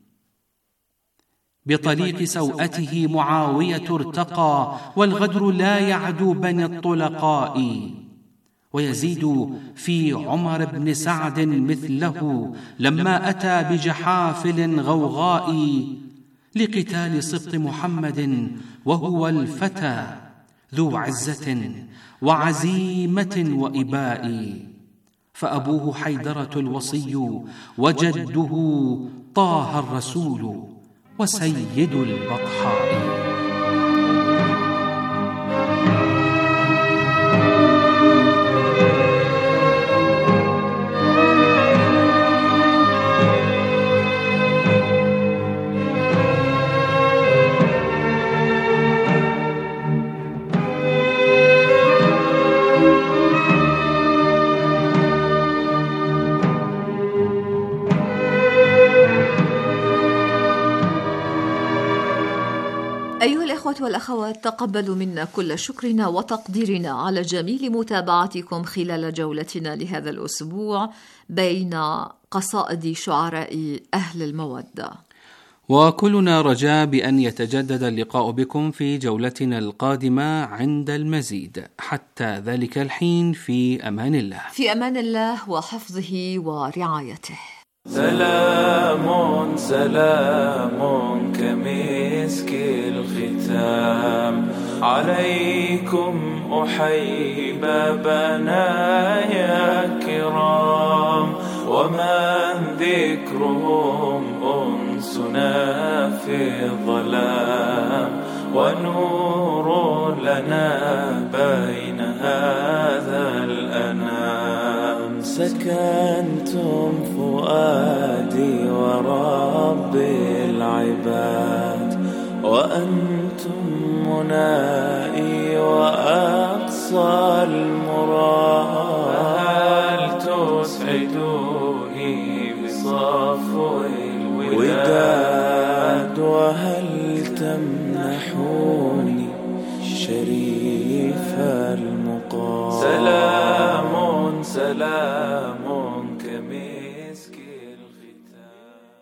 بطليق سوءته معاوية ارتقى، والغدر لا يعدو بني الطلقاء. ويزيد في عمر بن سعد مثله لما أتى بجحافل غوغاء لقتال سبط محمد، وهو الفتى ذو عزة وعزيمة وإباء. فأبوه حيدرة الوصي، وجده طه الرسول، وسيد البطحاء. أيها الإخوة والأخوات، تقبلوا منا كل شكرنا وتقديرنا على جميل متابعتكم خلال جولتنا لهذا الأسبوع بين قصائد شعراء أهل المودة، وكلنا رجاء بأن يتجدد اللقاء بكم في جولتنا القادمة عند المزيد. حتى ذلك الحين في أمان الله. في أمان الله وحفظه ورعايته. سلام سلام كمسك الختام عليكم أحيي بنايا كرام، ومن ذكرهم أنسنا في الظلام، ونور لنا بين هذا الأنام. سكنتم فؤادي ورب العباد، وأنتم منائي وأقصى المراد. هل تسعدوني بصفو الوداد، وهل تمنحوني شريف المقام. سلام سلام كمسك الختام.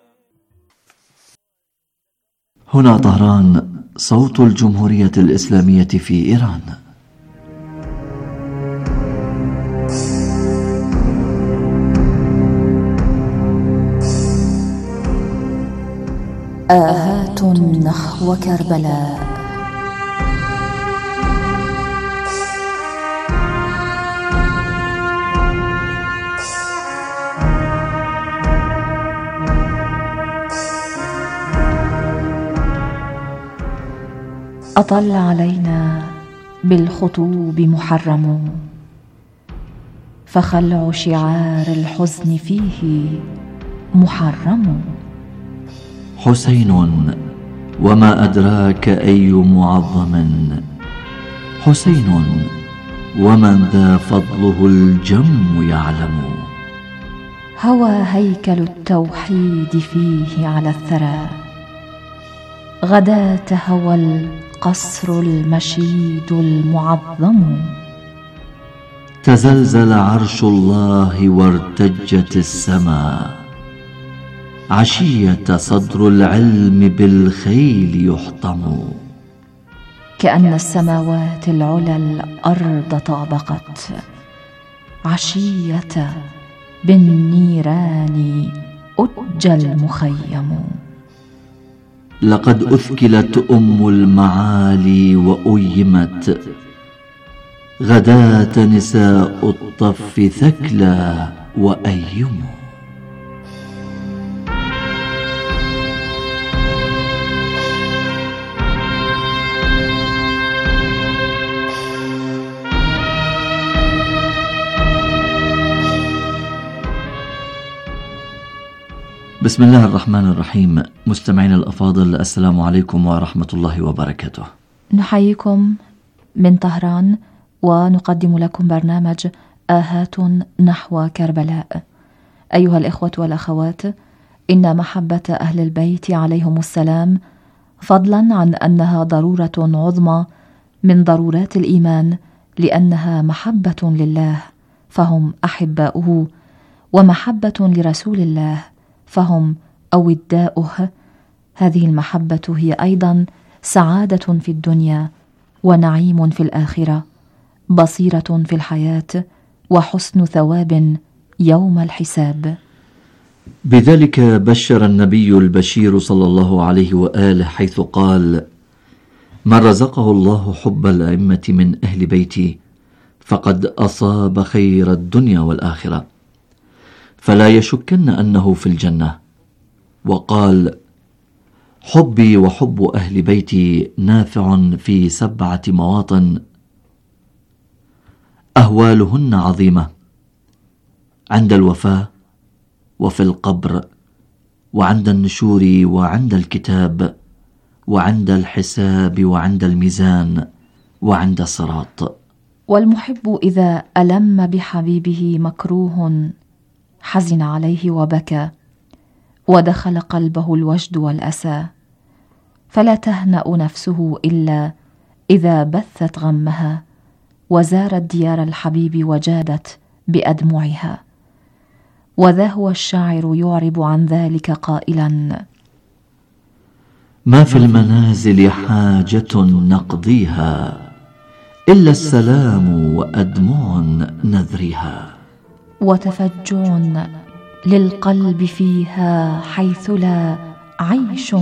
هنا طهران، صوت الجمهورية الإسلامية في إيران. آهات نحو كربلاء. أطل علينا بالخطوب محرم، فخلع شعار الحزن فيه محرم. حسين وما أدراك أي معظم، حسين ومن ذا فضله الجم يعلم. هوى هيكل التوحيد فيه على الثرى، غداة هوى القصر المشيد المعظم. تزلزل عرش الله وارتجت السماء، عشية صدر العلم بالخيل يحطم. كأن السماوات العلى الأرض طابقت، عشية بالنيران أج المخيم. لقد أثكلت أم المعالي وأيمت، غداة نساء الطف ثكلى وأيم. بسم الله الرحمن الرحيم. مستمعين الأفاضل، السلام عليكم ورحمة الله وبركاته. نحييكم من طهران ونقدم لكم برنامج آهات نحو كربلاء. أيها الإخوة والأخوات، إن محبة أهل البيت عليهم السلام، فضلا عن أنها ضرورة عظمى من ضرورات الإيمان، لأنها محبة لله فهم أحباؤه، ومحبة لرسول الله فهم أوداؤه. هذه المحبة هي أيضا سعادة في الدنيا ونعيم في الآخرة، بصيرة في الحياة وحسن ثواب يوم الحساب. بذلك بشر النبي البشير صلى الله عليه وآله، حيث قال: من رزقه الله حب الأئمة من أهل بيتي فقد أصاب خير الدنيا والآخرة، فلا يشكن أنه في الجنة. وقال: حبي وحب أهل بيتي نافع في 7 مواطن، أهوالهن عظيمة: عند الوفاة، وفي القبر، وعند النشور، وعند الكتاب، وعند الحساب، وعند الميزان، وعند الصراط. والمحب إذا ألم بحبيبه مكروه حزن عليه وبكى، ودخل قلبه الوجد والأسى، فلا تهنأ نفسه إلا إذا بثت غمها وزارت ديار الحبيب وجادت بأدمعها. وذا هو الشاعر يعرب عن ذلك قائلا: ما في المنازل حاجة نقضيها إلا السلام وأدمع نذرها، وتفجع للقلب فيها حيث لا عيش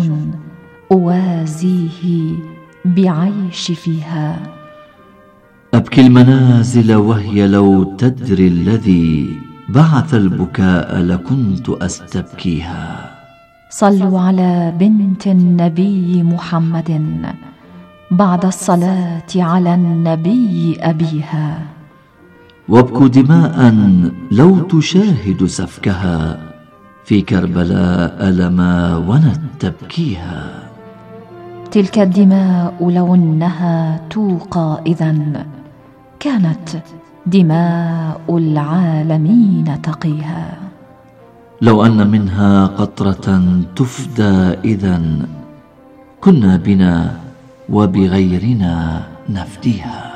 أوازيه بعيش فيها. أبكي المنازل وهي لو تدري الذي بعث البكاء لكنت أستبكيها. صلوا على بنت النبي محمد بعد الصلاة على النبي أبيها. وابكوا دماء لو تشاهد سفكها في كربلاء لما ونت تبكيها. تلك الدماء لو أنها توقى إذن كانت دماء العالمين تقيها. لو أن منها قطرة تفدى إذن كنا بنا وبغيرنا نفديها.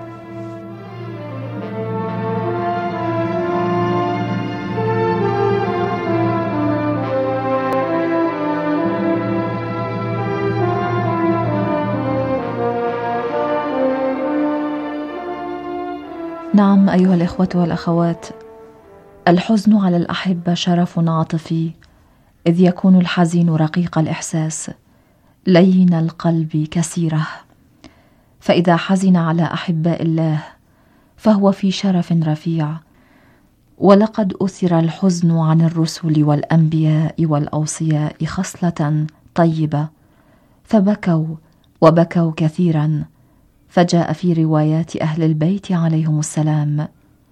نعم أيها الإخوة والأخوات، الحزن على الأحبة شرف عاطفي، إذ يكون الحزين رقيق الإحساس لين القلب كسيره، فإذا حزن على أحباء الله فهو في شرف رفيع. ولقد أثر الحزن عن الرسل والأنبياء والأوصياء خصلة طيبة، فبكوا وبكوا كثيرا، فجاء في روايات أهل البيت عليهم السلام: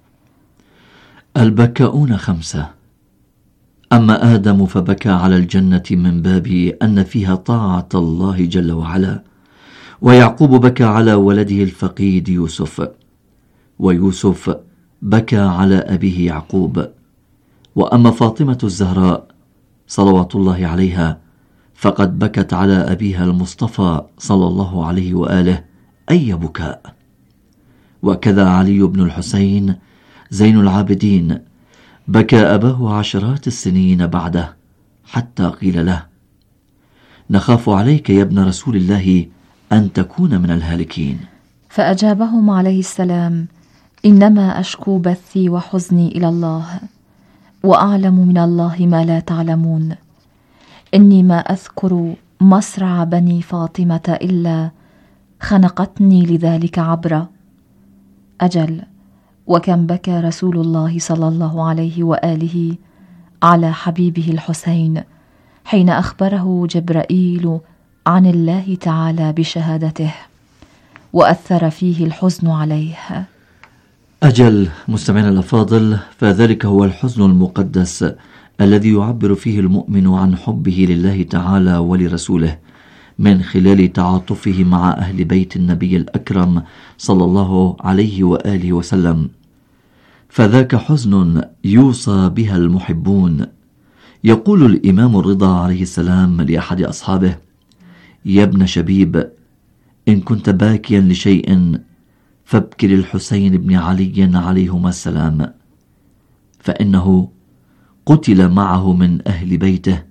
البكاؤون 5، أما آدم فبكى على الجنة من باب أن فيها طاعة الله جل وعلا، ويعقوب بكى على ولده الفقيد يوسف، ويوسف بكى على أبيه يعقوب. وأما فاطمة الزهراء صلوات الله عليها فقد بكت على أبيها المصطفى صلى الله عليه وآله أي بكاء. وكذا علي بن الحسين زين العابدين بكى أباه عشرات السنين بعده، حتى قيل له: نخاف عليك يا ابن رسول الله أن تكون من الهالكين. فأجابهم عليه السلام: إنما أشكو بثي وحزني إلى الله، وأعلم من الله ما لا تعلمون. إني ما أذكر مصرع بني فاطمة إلا خنقتني لذلك عبرة. أجل، وكم بكى رسول الله صلى الله عليه وآله على حبيبه الحسين حين أخبره جبرائيل عن الله تعالى بشهادته، وأثر فيه الحزن عليه. أجل مستمعينا الأفاضل، فذلك هو الحزن المقدس الذي يعبر فيه المؤمن عن حبه لله تعالى ولرسوله من خلال تعاطفه مع أهل بيت النبي الأكرم صلى الله عليه وآله وسلم. فذاك حزن يوصى بها المحبون. يقول الإمام الرضا عليه السلام لأحد أصحابه: يا ابن شبيب، إن كنت باكيا لشيء فابكي للحسين بن علي عليهما السلام، فإنه قتل معه من أهل بيته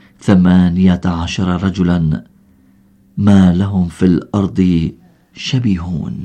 18 رجلا ما لهم في الأرض شبيهون.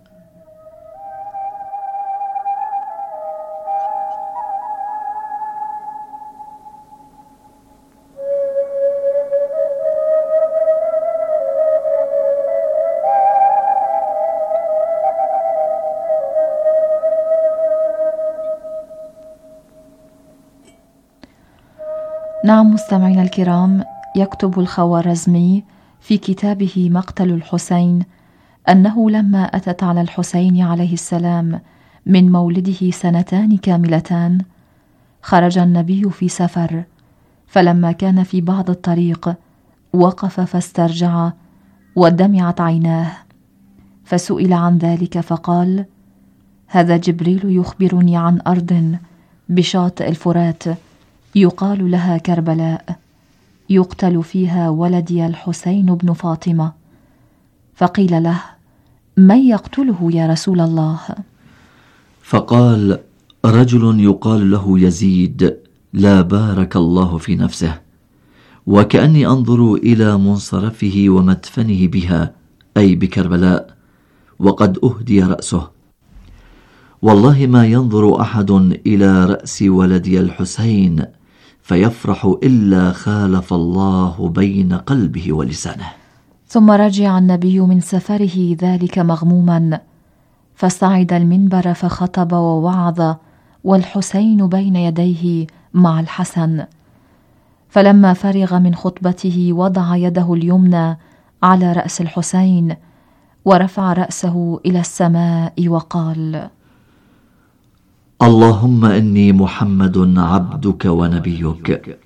نعم مستمعينا الكرام، يكتب الخوارزمي في كتابه مقتل الحسين أنه لما أتت على الحسين عليه السلام من مولده 2 كاملتان خرج النبي في سفر، فلما كان في بعض الطريق وقف فاسترجع ودمعت عيناه، فسئل عن ذلك فقال: هذا جبريل يخبرني عن أرض بشاطئ الفرات يقال لها كربلاء، يقتل فيها ولدي الحسين بن فاطمة. فقيل له: من يقتله يا رسول الله؟ فقال: رجل يقال له يزيد، لا بارك الله في نفسه، وكأني أنظر إلى منصرفه ومدفنه بها، أي بكربلاء، وقد أهدي رأسه. والله ما ينظر أحد إلى رأس ولدي الحسين فيفرح إلا خالف الله بين قلبه ولسانه. ثم رجع النبي من سفره ذلك مغموما، فصعد المنبر فخطب ووعظ، والحسين بين يديه مع الحسن. فلما فرغ من خطبته وضع يده اليمنى على رأس الحسين، ورفع رأسه إلى السماء وقال: اللهم إني محمد عبدك ونبيك،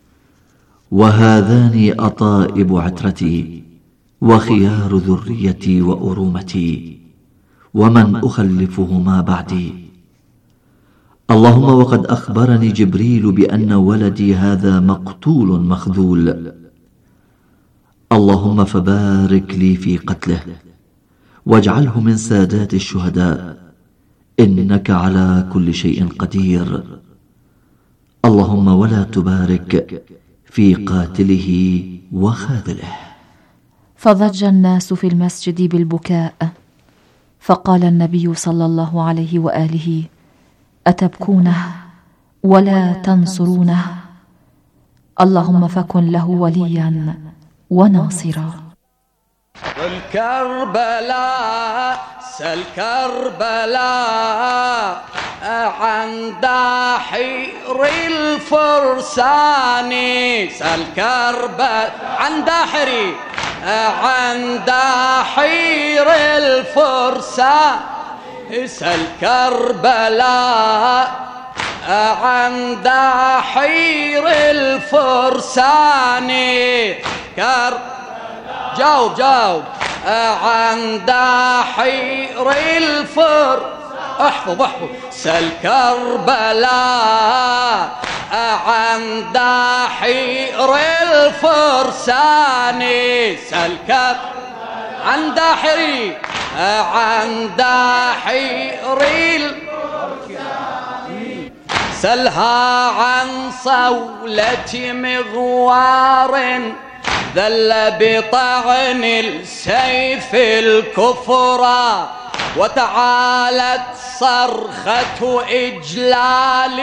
وهذان أطائب عترتي وخيار ذريتي وأرومتي، ومن أخلفهما بعدي. اللهم وقد أخبرني جبريل بأن ولدي هذا مقتول مخذول. اللهم فبارك لي في قتله، واجعله من سادات الشهداء، إنك على كل شيء قدير. اللهم ولا تبارك في قاتله وخاذله. فضج الناس في المسجد بالبكاء، فقال النبي صلى الله عليه وآله: أتبكونه ولا تنصرونه؟ اللهم فكن له وليا وناصرا. الكربلاء سل كربلاء عند حير الفرسان، سل كربلاء عند حري عند حير الفرسان، سل كربلاء عند حير الفرسان. جاوب عند حير احفظ سل كربلاء عند حير الفرسان، سل عند حري عند حير سلها عن صولة مغوار ذل بطعن السيف الكفرى، وتعالت صرخة إجلال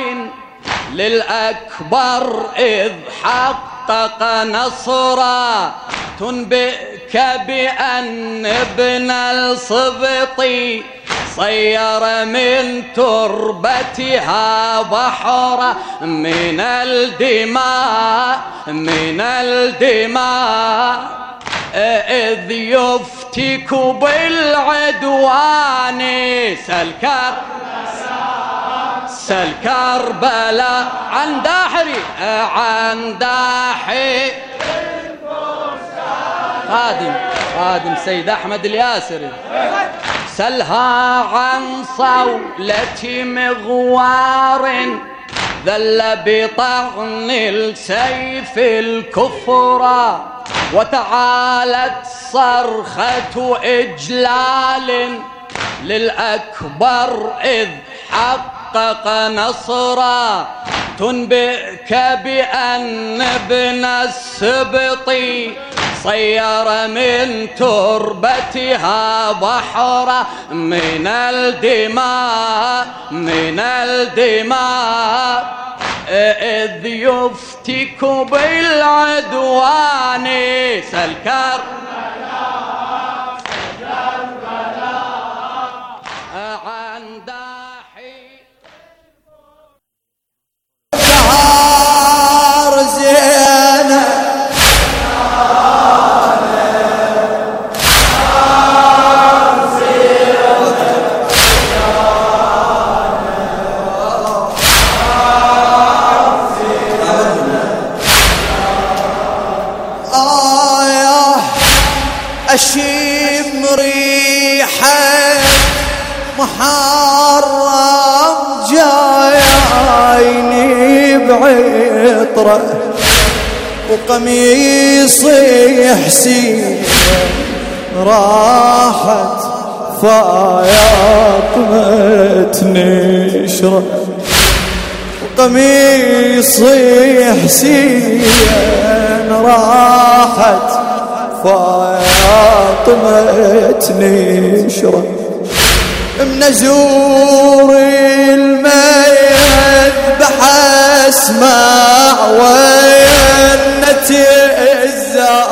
للأكبر إذ حقق نصرا، تنبئك بأن ابن الصبط صير من تربتها بحرا من الدماء إذ يفتك بالعدوان. سل كربلاء عن داحري خادم سيد أحمد الياسري. سلها عن صولة مغوار ذل بطعن السيف الكفرى، وتعالت صرخة إجلال للأكبر إذ حقق نصرا، تنبئك بأن ابن السبط صير من تربتها بحرا من الدماء إذ يفتك بالعدوان. سل عند شهر زينة أشم ريحة محرم جايني بعطرة، وقميصي حسين راحت فاطمة نشرة وقميصي حسين راحت فاطمة نشرة من ازور المذبح اسمع وينتي الزهر